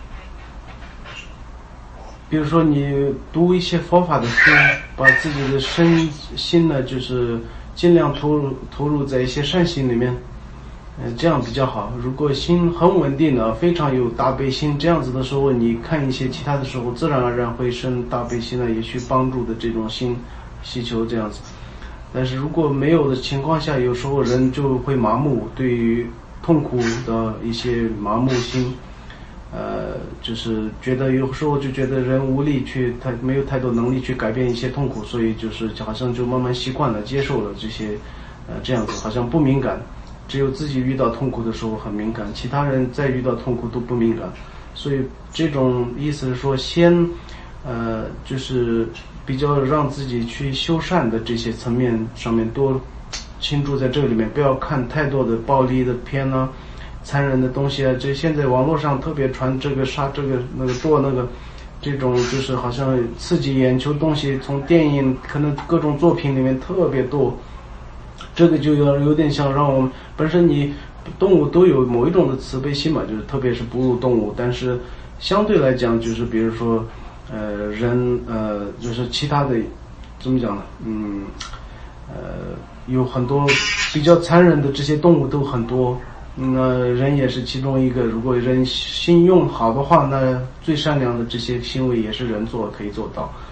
比如说你读一些佛法的书，把自己的身心呢，就是尽量投入投入在一些善行里面，嗯、呃，这样比较好。如果心很稳定的，非常有大悲心，这样子的时候，你看一些其他的时候，自然而然会生大悲心呢，也去帮助的这种心需求这样子。但是如果没有的情况下，有时候人就会麻木，对于痛苦的一些麻木心，呃，就是觉得有时候就觉得人无力去，他没有太多能力去改变一些痛苦，所以就是好像就慢慢习惯了，接受了这些，呃，这样子好像不敏感，只有自己遇到痛苦的时候很敏感，其他人再遇到痛苦都不敏感。所以这种意思是说，先，呃，就是比较让自己去修善的这些层面上面多倾注在这里面，不要看太多的暴力的片啊、残忍的东西啊。这现在网络上特别传这个杀这个那个剁那个，这种就是好像刺激眼球东西，从电影可能各种作品里面特别多。这个就要有点像让我们本身你动物都有某一种的慈悲心嘛，就是特别是哺乳动物，但是相对来讲就是比如说。呃，人呃，就是其他的，怎么讲呢？嗯，呃，有很多比较残忍的这些动物都很多，那人也是其中一个。如果人心用好的话，那最善良的这些行为也是人做可以做到。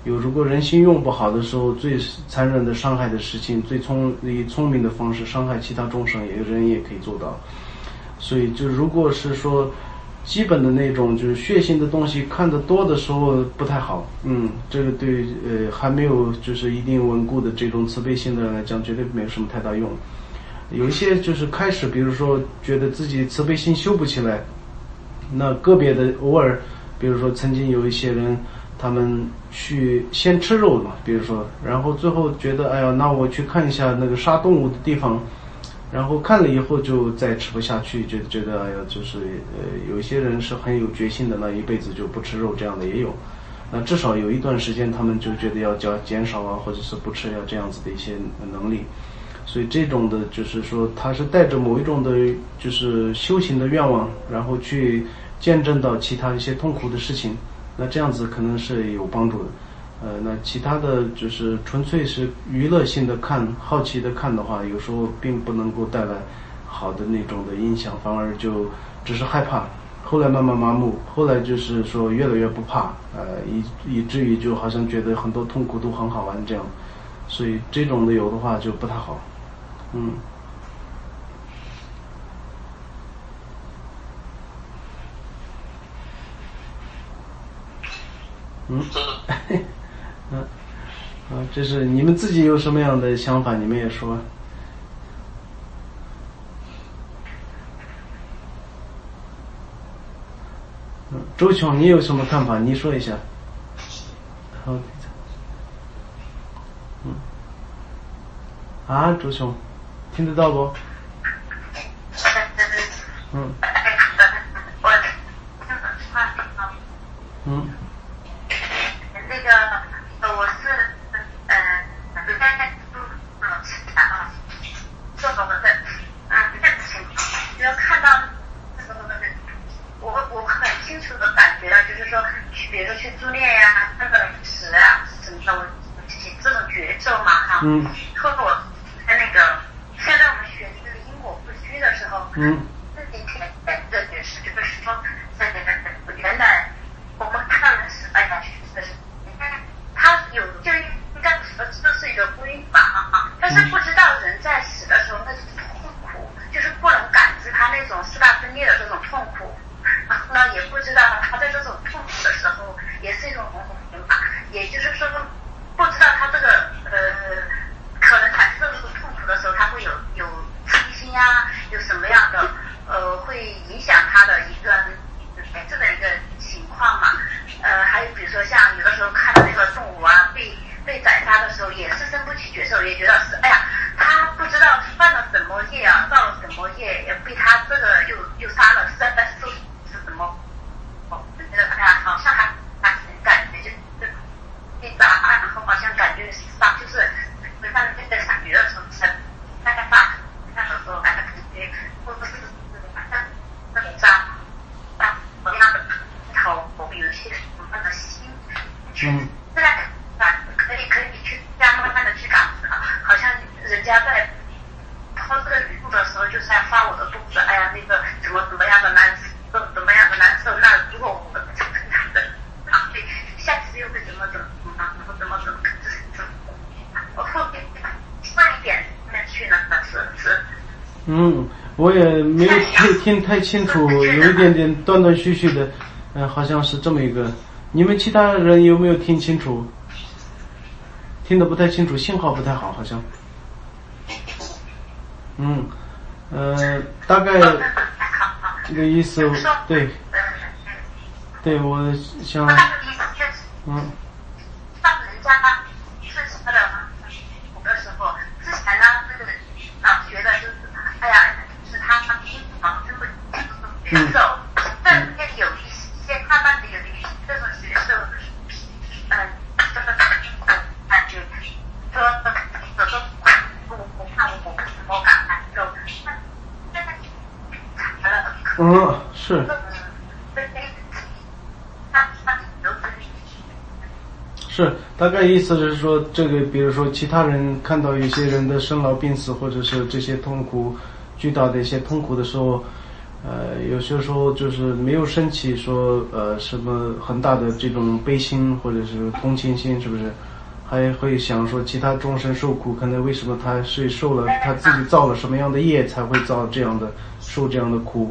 有如果人心用不好的时候，最残忍的伤害的事情，最聪以聪明的方式伤害其他众生，也人也可以做到。所以就如果是说基本的那种就是血腥的东西看得多的时候不太好，嗯，这个对呃还没有就是一定稳固的这种慈悲心的人来讲，绝对没有什么太大用。有一些就是开始，比如说觉得自己慈悲心修不起来，那个别的偶尔，比如说曾经有一些人，他们去先吃肉嘛，比如说，然后最后觉得哎呀，那我去看一下那个杀动物的地方。然后看了以后就再吃不下去，觉得觉得哎呀，就是呃，有一些人是很有决心的，那一辈子就不吃肉，这样的也有。那至少有一段时间，他们就觉得要减减少啊，或者是不吃呀这样子的一些能力。所以这种的，就是说他是带着某一种的，就是修行的愿望，然后去见证到其他一些痛苦的事情，那这样子可能是有帮助的。呃，那其他的就是纯粹是娱乐性的看、好奇的看的话，有时候并不能够带来好的那种的影响，反而就只是害怕，后来慢慢麻木，后来就是说越来越不怕，呃，以以至于就好像觉得很多痛苦都很好玩这样，所以这种的有的话就不太好，嗯。嗯。嗯，啊，这是你们自己有什么样的想法？你们也说。嗯，周琼，你有什么看法？你说一下。好。嗯。啊，周琼，听得到不？嗯。嗯。 那个，呃，我是，呃，在啊，做什么的？嗯，这个情况，要看到什么的，我我很清楚的感觉到，就是说，去比如说去助念呀，那个时啊什么的，我起这种觉受嘛哈。嗯。和我在那个，现在我们学这个因果不虚的时候，嗯，自己体验的也是，就是说，原来我们看的是，哎呀，这是。他有就应该说这是一个规法啊，但是不知道人在死的时候那种痛苦，就是不能感知他那种四大分裂的这种痛苦，然后呢也不知道他在这种痛苦的时候也是一种种刑法，也就是说不知道他这个呃可能产生这种痛苦的时候，他会有有嗔心啊，有什么样的呃会影响他的一个这个一个情况嘛。呃，还有比如说像有的时候看到那个动物啊被被宰杀的时候，也是生不起觉受，也觉得是哎呀，他不知道犯了什么业啊，造了什么业，也被他这个又又杀了，是在受是什么？哦，就觉得哎呀，好像还还感觉就是被打，然后好像感觉杀就是没办法在下雨的时候才害怕，那个时候感觉会不是反正那种杀杀什么样的头有一些。嗯，现在可以可以去这样慢慢的去感知啊，好像人家在抛这个语录的时候，就是在发我的肚子，哎呀，那个怎么怎么样的难受，怎么样的难受，那如果我这样的啊，对，下次又会怎么怎么怎么怎么怎么怎么，我后面慢一点面去呢，是是。 嗯，我也没有听听太清楚，有一点点断断续续的，嗯、呃，好像是这么一个。你们其他人有没有听清楚？听得不太清楚，信号不太好，好像。嗯，呃，大概这个意思，对，对，我想，嗯。 上人家是什么的？有的时候之前呢，这个啊觉得就是，哎呀，是他他听不懂，真不接受，但是有一些慢慢的有一些这种学受，嗯，这个感觉说有时候我我看我不怎么感受，现在查了。 嗯，是。是，大概意思是说，这个比如说其他人看到有些人的生老病死，或者是这些痛苦巨大的一些痛苦的时候， 呃，有些时候就是没有升起说呃什么很大的这种悲心或者是同情心，是不是？还会想说其他众生受苦，可能为什么他是受了他自己造了什么样的业才会造这样的受这样的苦？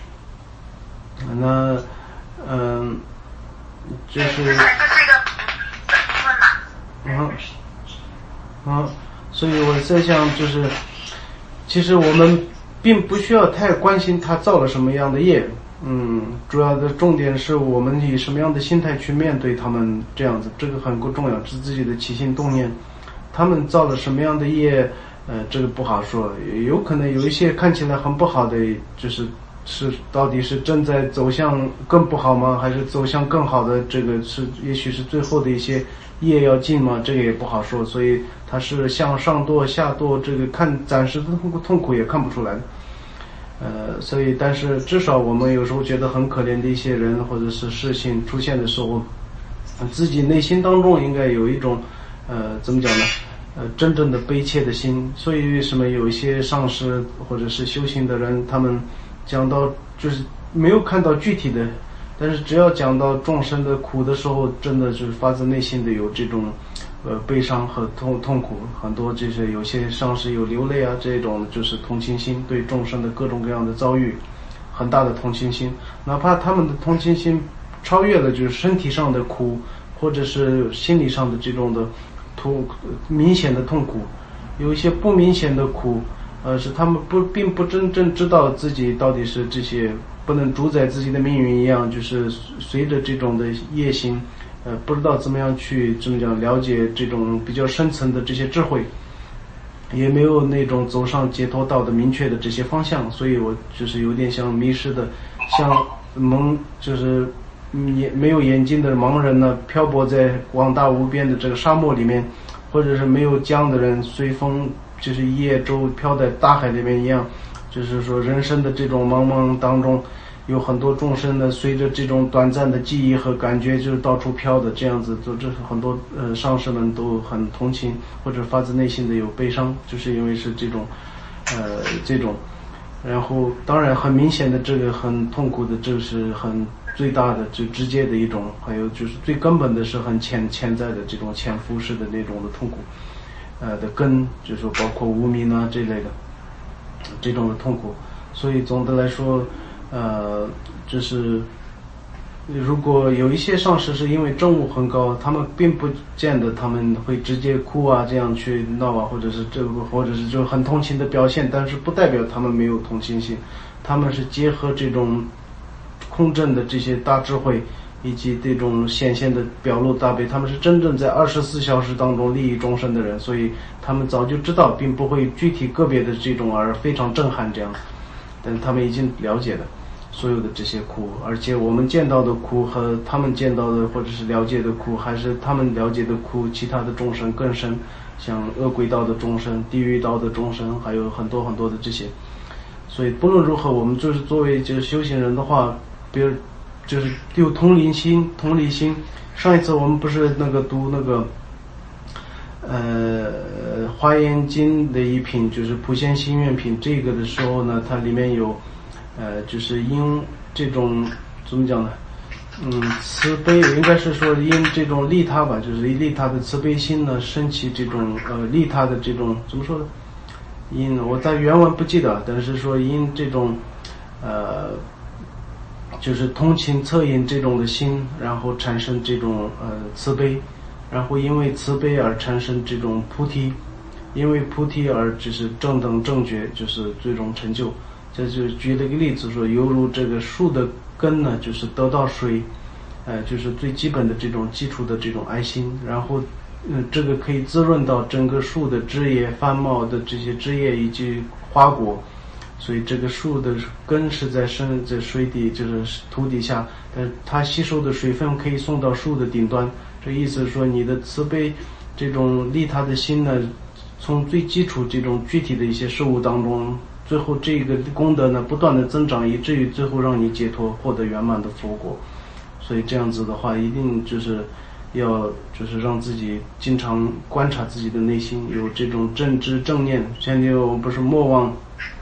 那嗯，就是。 这是一个问嘛。 嗯。嗯，所以我在想，就是其实我们并不需要太关心他造了什么样的业，嗯，主要的重点是我们以什么样的心态去面对他们，这样子，这个很不重要，是自己的起心动念。他们造了什么样的业，呃，这个不好说，有可能有一些看起来很不好的，就是是到底是正在走向更不好吗？还是走向更好的？这个是也许是最后的一些业要尽吗？这个也不好说，所以它是向上堕下堕，这个看暂时的痛苦痛苦也看不出来的。呃，所以但是至少我们有时候觉得很可怜的一些人或者是事情出现的时候，自己内心当中应该有一种呃怎么讲呢？呃，真正的悲切的心。所以为什么有一些上师或者是修行的人，他们讲到就是没有看到具体的，但是只要讲到众生的苦的时候，真的就是发自内心的有这种呃悲伤和痛痛苦。很多就是有些上师有流泪啊，这种就是同情心，对众生的各种各样的遭遇很大的同情心，哪怕他们的同情心超越了就是身体上的苦或者是心理上的这种的痛明显的痛苦，有一些不明显的苦，呃，是他们不并不真正知道自己到底是这些不能主宰自己的命运一样，就是随着这种的业行，呃，不知道怎么样去怎么讲了解这种比较深层的这些智慧，也没有那种走上解脱道的明确的这些方向，所以我就是有点像迷失的，像蒙就是也没有眼睛的盲人呢，漂泊在广大无边的这个沙漠里面，或者是没有桨的人随风就是一叶舟飘在大海里面一样，就是说人生的这种茫茫当中，有很多众生呢随着这种短暂的记忆和感觉就是到处飘的这样子，就这很多呃上师们都很同情或者发自内心的有悲伤，就是因为是这种呃这种，然后当然很明显的这个很痛苦的，这是很最大的最直接的一种，还有就是最根本的是很潜潜在的这种潜伏式的那种的痛苦，呃的根，就是说包括无明啊这类的这种的痛苦。所以总的来说，呃，就是如果有一些上师是因为证悟很高，他们并不见得他们会直接哭啊这样去闹啊，或者是这个或者是就很同情的表现，但是不代表他们没有同情心，他们是结合这种空正的这些大智慧以及这种显现的表露大悲，他们是真正在二十四小时当中利益众生的人，所以他们早就知道，并不会具体个别的这种而非常震撼这样，但他们已经了解了所有的这些苦，而且我们见到的苦和他们见到的或者是了解的苦，还是他们了解的苦其他的众生更深，像恶鬼道的众生、地狱道的众生，还有很多很多的这些。所以不论如何，我们就是作为就是修行人的话，比如就是有同理心同理心。上一次我们不是那个读那个呃华严经的一品，就是普贤心愿品，这个的时候呢，它里面有呃就是因这种怎么讲呢，嗯慈悲，应该是说因这种利他吧，就是利他的慈悲心呢升起这种呃利他的这种怎么说呢，因我在原文不记得，但是说因这种呃就是同情恻隐这种的心，然后产生这种呃慈悲，然后因为慈悲而产生这种菩提，因为菩提而就是正等正觉，就是最终成就。这就举了一个例子说，犹如这个树的根呢，就是得到水，呃，就是最基本的这种基础的这种爱心，然后嗯，这个可以滋润到整个树的枝叶、繁茂的这些枝叶以及花果。所以这个树的根是在深在水底，就是土底下，但是它吸收的水分可以送到树的顶端。这意思是说，你的慈悲这种利他的心呢，从最基础这种具体的一些事物当中，最后这个功德呢不断的增长，以至于最后让你解脱，获得圆满的佛果。所以这样子的话，一定就是要就是让自己经常观察自己的内心，有这种正知正念。前天我们不是莫忘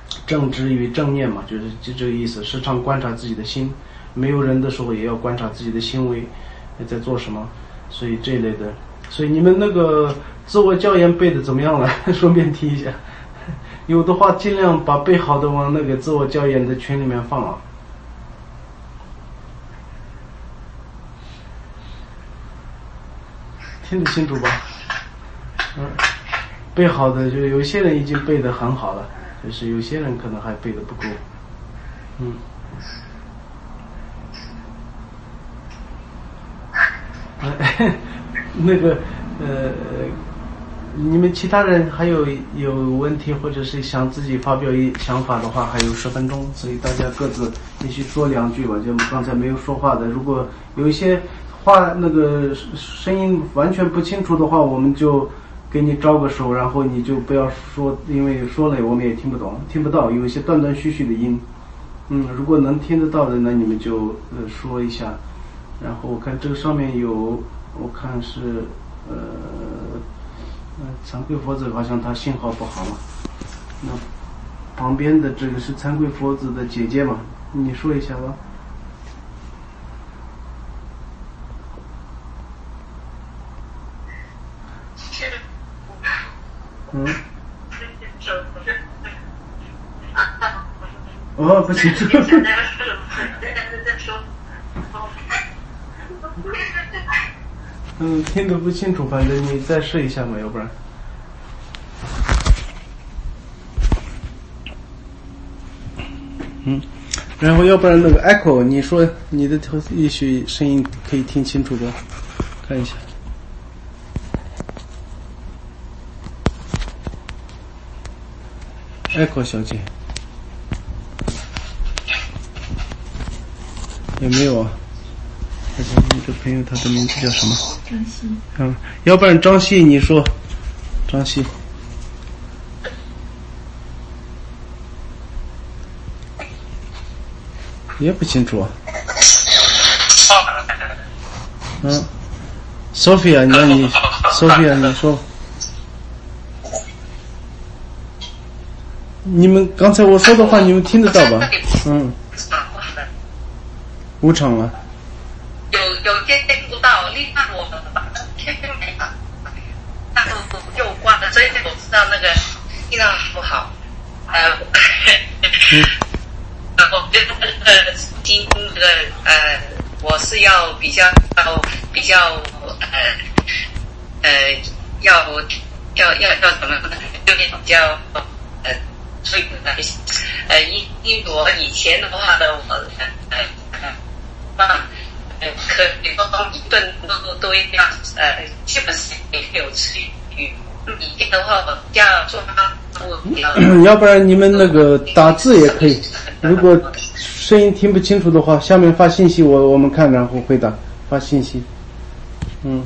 正知与正念嘛，就是就这个意思。时常观察自己的心，没有人的时候也要观察自己的行为在做什么，所以这一类的。所以你们那个自我教研背的怎么样了？顺便提一下，有的话尽量把背好的往那个自我教研的群里面放了。听得清楚吧？嗯，背好的就有些人已经背得很好了，就是有些人可能还背得不够。嗯。那个呃，你们其他人还有有问题或者是想自己发表一想法的话，还有十分钟，所以大家各自也许说两句吧。就刚才没有说话的，如果有一些话那个声音完全不清楚的话，我们就给你招个手，然后你就不要说，因为说了我们也听不懂，听不到，有一些断断续续的音。嗯，如果能听得到的，那你们就呃说一下。然后我看这个上面有，我看是呃呃惭愧佛子好像他信号不好嘛。那旁边的这个是惭愧佛子的姐姐嘛，你说一下吧。嗯。哦，不清楚。嗯，听得不清楚，反正你再试一下嘛，要不然。嗯，然后要不然那个 echo， 你说你的也许声音可以听清楚的，看一下。echo 小姐。有没有啊？你的朋友他的名字叫什么？ 张希。 嗯，要不然张希你说，张希。也不清楚啊。嗯 ，Sophia， 那你 ，Sophia， 你说。你们刚才我说的话，你们听得到吧？嗯。无常了。 有有些听不到，另外我们把天没了，那个又关了，所以我知道那个听到不好。呃，嗯、然后觉得呃听这个呃，我是要比较比较呃呃要要要要怎么呢？就比较呃，所以呃因因为我以前的话呢，我呃呃。啊，呃，可以说一顿都都要呃，基本上没有吃鱼。以前的话，我家做饭， 要不然你们那个打字也可以。如果声音听不清楚的话，下面发信息我我们看，然后回答发信息。嗯，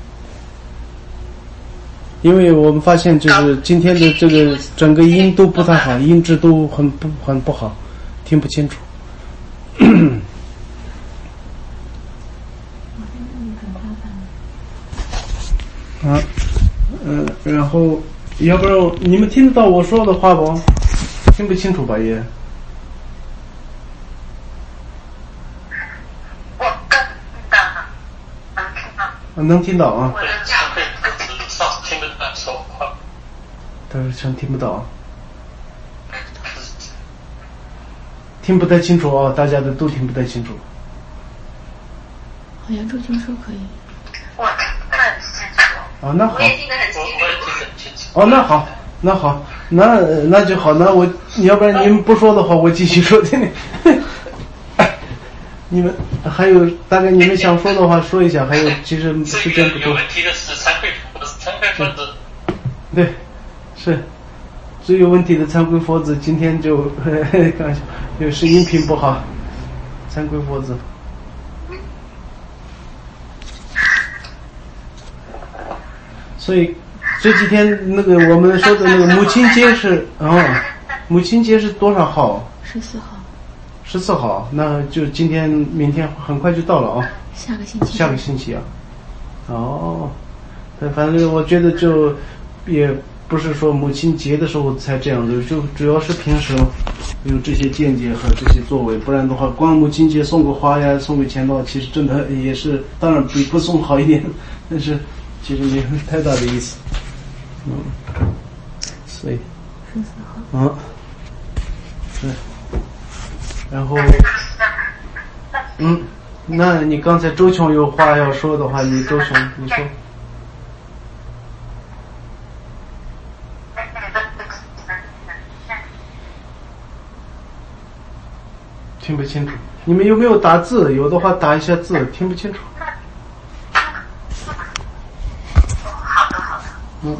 因为我们发现就是今天的这个整个音都不太好，音质都很不很不好，听不清楚。啊，嗯、呃，然后要不然你们听得到我说的话不？听不清楚吧也？ 我跟的能听到。 能听到啊。 我的讲会上听不到说话。 但是全听不到。听不太清楚哦，大家的都听不太清楚。 好像周青说可以。 我听得很清楚。 哦，那好。 我也听得很清楚。 我也听得清楚。 哦，那好，那好，那那就好，那我要不然你们不说的话，我继续说听听。你们还有大概你们想说的话说一下，还有其实时间不多。 有问题的是惭愧佛子，惭愧佛子。 对，是。最有问题的惭愧佛子今天就刚就是音频不好，惭愧佛子。所以这几天那个我们说的那个母亲节是啊、哦，母亲节是多少号？ 十四号。 十四号，那就今天明天很快就到了啊。 下个星期。 下个星期啊。哦，反正我觉得就也不是说母亲节的时候才这样子，就主要是平时嘛。 有这些见解和这些作为，不然的话，光木境界送个花呀，送个钱的话，其实真的也是，当然比不送好一点，但是其实没有太大的意思。嗯，所以，嗯，是，然后，嗯，那你刚才周琼有话要说的话，你周琼你说。听不清楚，你们有没有打字？有的话打一下字，听不清楚。 好的，好的。 嗯。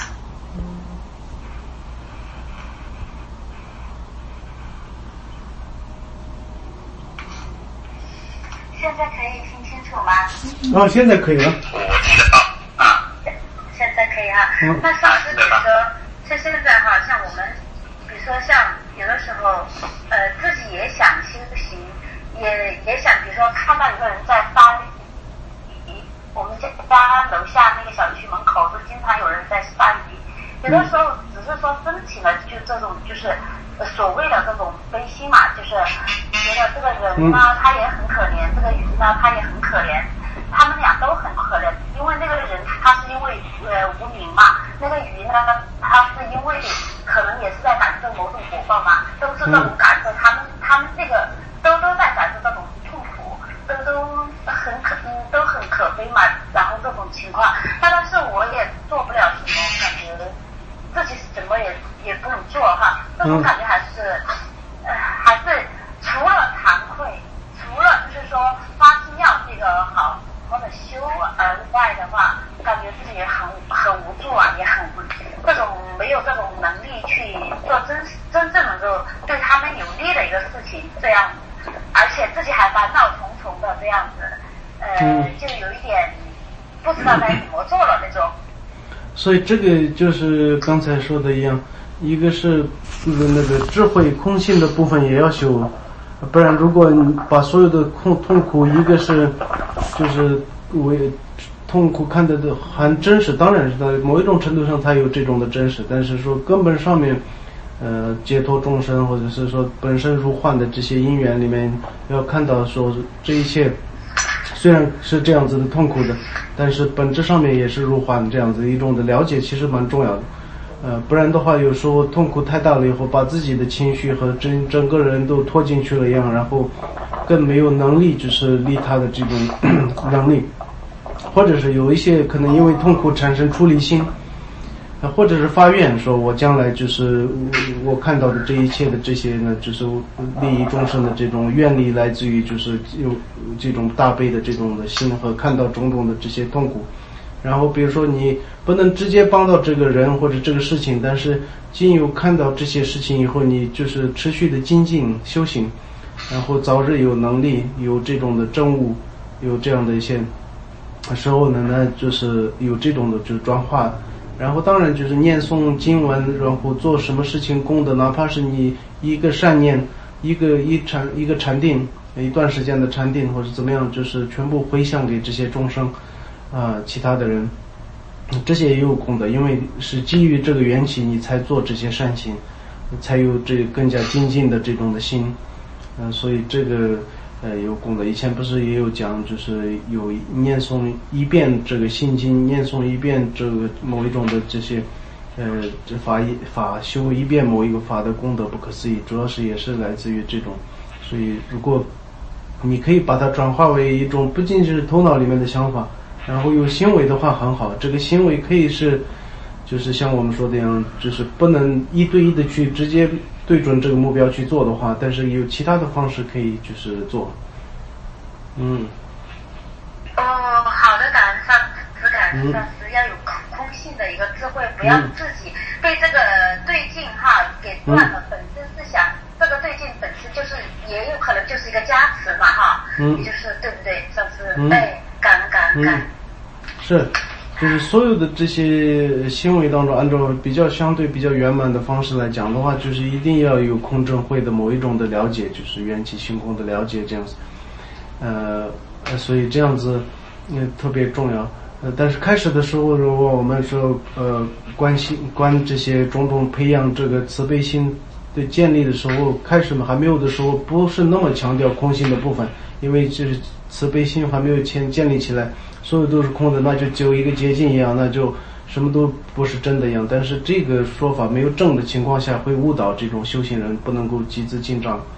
现在可以听清楚吗？ 哦，现在可以了。 我听得到啊。 现在可以啊。 嗯、 那上次比如说，像现在哈，像我们，比如说像有的时候，呃，自己也想修行，也也想，比如说看到有个人在发鱼，我们家楼下那个小区门口都经常有人在发鱼，有的时候只是说升起了就这种就是所谓的这种悲心嘛，就是觉得这个人呢他也很可怜，这个鱼呢他也很可怜，他们俩都很可怜，因为那个人他是因为呃无名嘛，那个鱼呢他是因为可能也是在感受某种果报嘛，都是这种感受，他们他们这个都都在感受这种痛苦，都都很可嗯都很可悲嘛，然后这种情况，但是我也做不了什么，感觉自己怎么也也不能做哈，这种感觉还是呃还是除了惭愧，除了就是说发心要这个好或者修而外的话，感觉自己也很很无助啊，也很这种没有这种能力去做真真正能够对他们有利的一个事情，这样，而且自己还烦恼重重的这样子，呃，就有一点不知道该怎么做了那种。 所以这个就是刚才说的一样，一个是那个智慧空性的部分也要修，不然如果你把所有的痛痛苦，一个是就是为痛苦看得的很真实，当然是在某一种程度上它有这种的真实，但是说根本上面呃解脱众生或者是说本身如幻的这些因缘里面，要看到说这一切虽然是这样子的痛苦的，但是本质上面也是如幻这样子一种的了解，其实蛮重要的。呃，不然的话，有时候痛苦太大了以后，把自己的情绪和整整个人都拖进去了一样，然后更没有能力，就是利他的这种能力，或者是有一些可能因为痛苦产生出离心，或者是发愿说，我将来就是我看到的这一切的这些呢，就是利益众生的这种愿力，来自于就是有这种大悲的这种的心和看到种种的这些痛苦。然后比如说你不能直接帮到这个人或者这个事情，但是经由看到这些事情以后，你就是持续的精进修行，然后早日有能力有这种的证悟，有这样的一些时候呢，那就是有这种的就是转化。然后当然就是念诵经文，然后做什么事情功德，哪怕是你一个善念，一个一禅一个禅定，一段时间的禅定或者怎么样，就是全部回向给这些众生啊、呃，其他的人，这些也有功德，因为是基于这个缘起，你才做这些善行，才有这更加精进的这种的心，嗯、呃，所以这个呃有功德。以前不是也有讲，就是有念诵一遍这个心经，念诵一遍这个某一种的这些呃这法一法修一遍某一个法的功德不可思议，主要是也是来自于这种。所以如果你可以把它转化为一种不仅仅是头脑里面的想法，然后有行为的话很好，这个行为可以是就是像我们说的一样，就是不能一对一的去直接对准这个目标去做的话，但是有其他的方式可以就是做。嗯。 哦，好的，感恩上师，感恩上师，要有空空性的一个智慧，不要自己被这个对境哈给断了。本身是想这个对境本身就是也有可能就是一个加持嘛哈，嗯，也就是对不对，上师？哎，感恩感恩感恩。 是。就是所有的这些行为当中，按照比较相对比较圆满的方式来讲的话，就是一定要有空正慧的某一种的了解，就是缘起性空的了解，这样子。呃，所以这样子也特别重要。呃，但是开始的时候，如果我们说呃关心关这些种种培养这个慈悲心对建立的时候，开始嘛还没有的时候，不是那么强调空性的部分，因为就是慈悲心还没有建建立起来，所有都是空的，那就只有一个结晶一样，那就什么都不是真的一样。但是这个说法没有正的情况下，会误导这种修行人，不能够集资进账。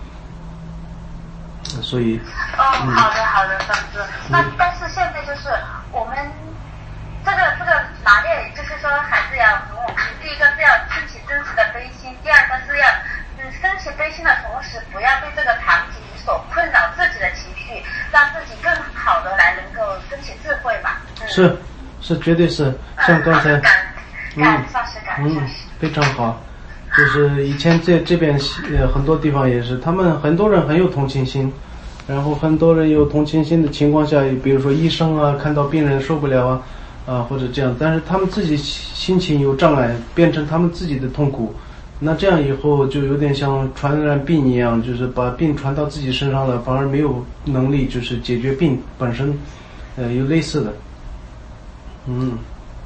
所以， 哦，好的好的，上师。那但是现在就是我们这个这个拿捏，就是说还是要从我们第一个是要升起真实的悲心，第二个是要嗯升起悲心的同时，不要被这个场景所困扰自己的情绪，让自己更好的来能够升起智慧嘛。嗯、 是是，绝对是。像刚才， 嗯，感上师感嗯，非常好。就是以前在这边呃很多地方也是，他们很多人很有同情心，然后很多人有同情心的情况下，比如说医生啊看到病人受不了啊啊或者这样，但是他们自己心情有障碍，变成他们自己的痛苦，那这样以后就有点像传染病一样，就是把病传到自己身上了，反而没有能力就是解决病本身，呃有类似的，嗯。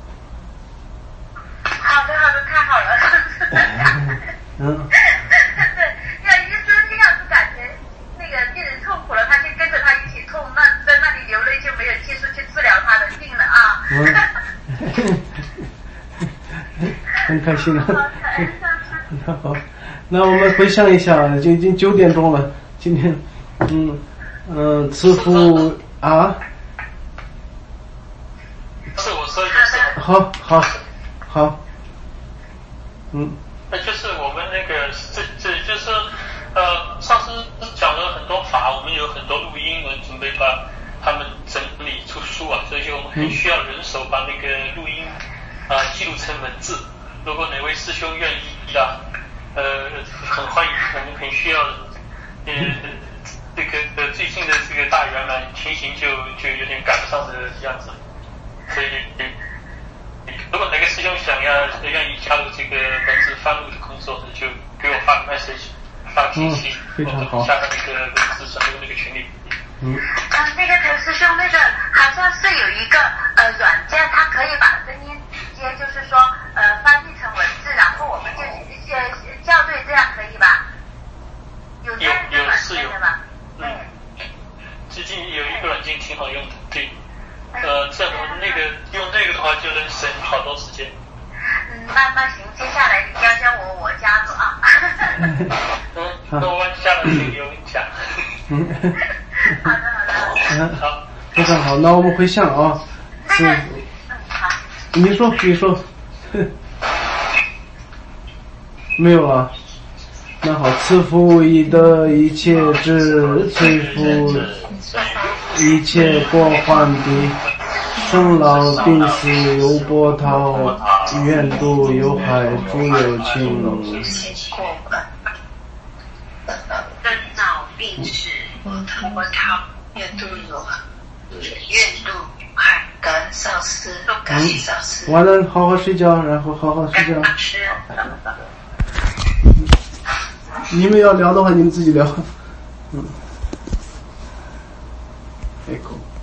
好的好的，太好了。 嗯。 对，要医生要是感觉那个病人痛苦了，他就跟着他一起痛，那在那里流泪就没有技术去治疗他的病了啊。 嗯。很开心啊。那好，那我们回想一下，就已经九点钟了，今天，嗯嗯、呃，慈父啊。 是我说一个事。 好好好。嗯。 那就是我们那个这这就是呃上次讲了很多法，我们有很多录音，我们准备把他们整理出书啊，所以我们很需要人手把那个录音啊、呃、记录成文字。如果哪位师兄愿意啊，呃很欢迎，我们很需要呃这个呃最近的这个大圆满情形就就有点赶不上这个样子，所以。如果哪个师兄想要愿意加入这个文字翻录的工作，就给我发个 message， 发信息， 非常好， 下面那个文字上面那个群里。 嗯。 嗯，那个陈师兄，那个好像是有一个呃软件，它可以把声音直接就是说呃翻译成文字，然后我们就呃校对，这样可以吧？有这样一个软件的吧？ 嗯。最近有一个软件挺好用的，对。呃，这样那个用那个的话就能省好多时间。 嗯，那那行，接下来你教教我，我加入啊。 嗯，那我下来就有你讲。 嗯，好的好的。 嗯，好，非常好，那我们回向啊。 是。嗯，好。 你说，你说。没有啊。那好，赐福以德一切智，摧伏一切过患的，生老病死有波涛，愿度有海诸有情。 生老病死波涛，愿度有海，愿度海。感恩上师，感恩上师。 晚上好好睡觉，然后好好睡觉。你们要聊的话，你们自己聊。嗯。哎，够。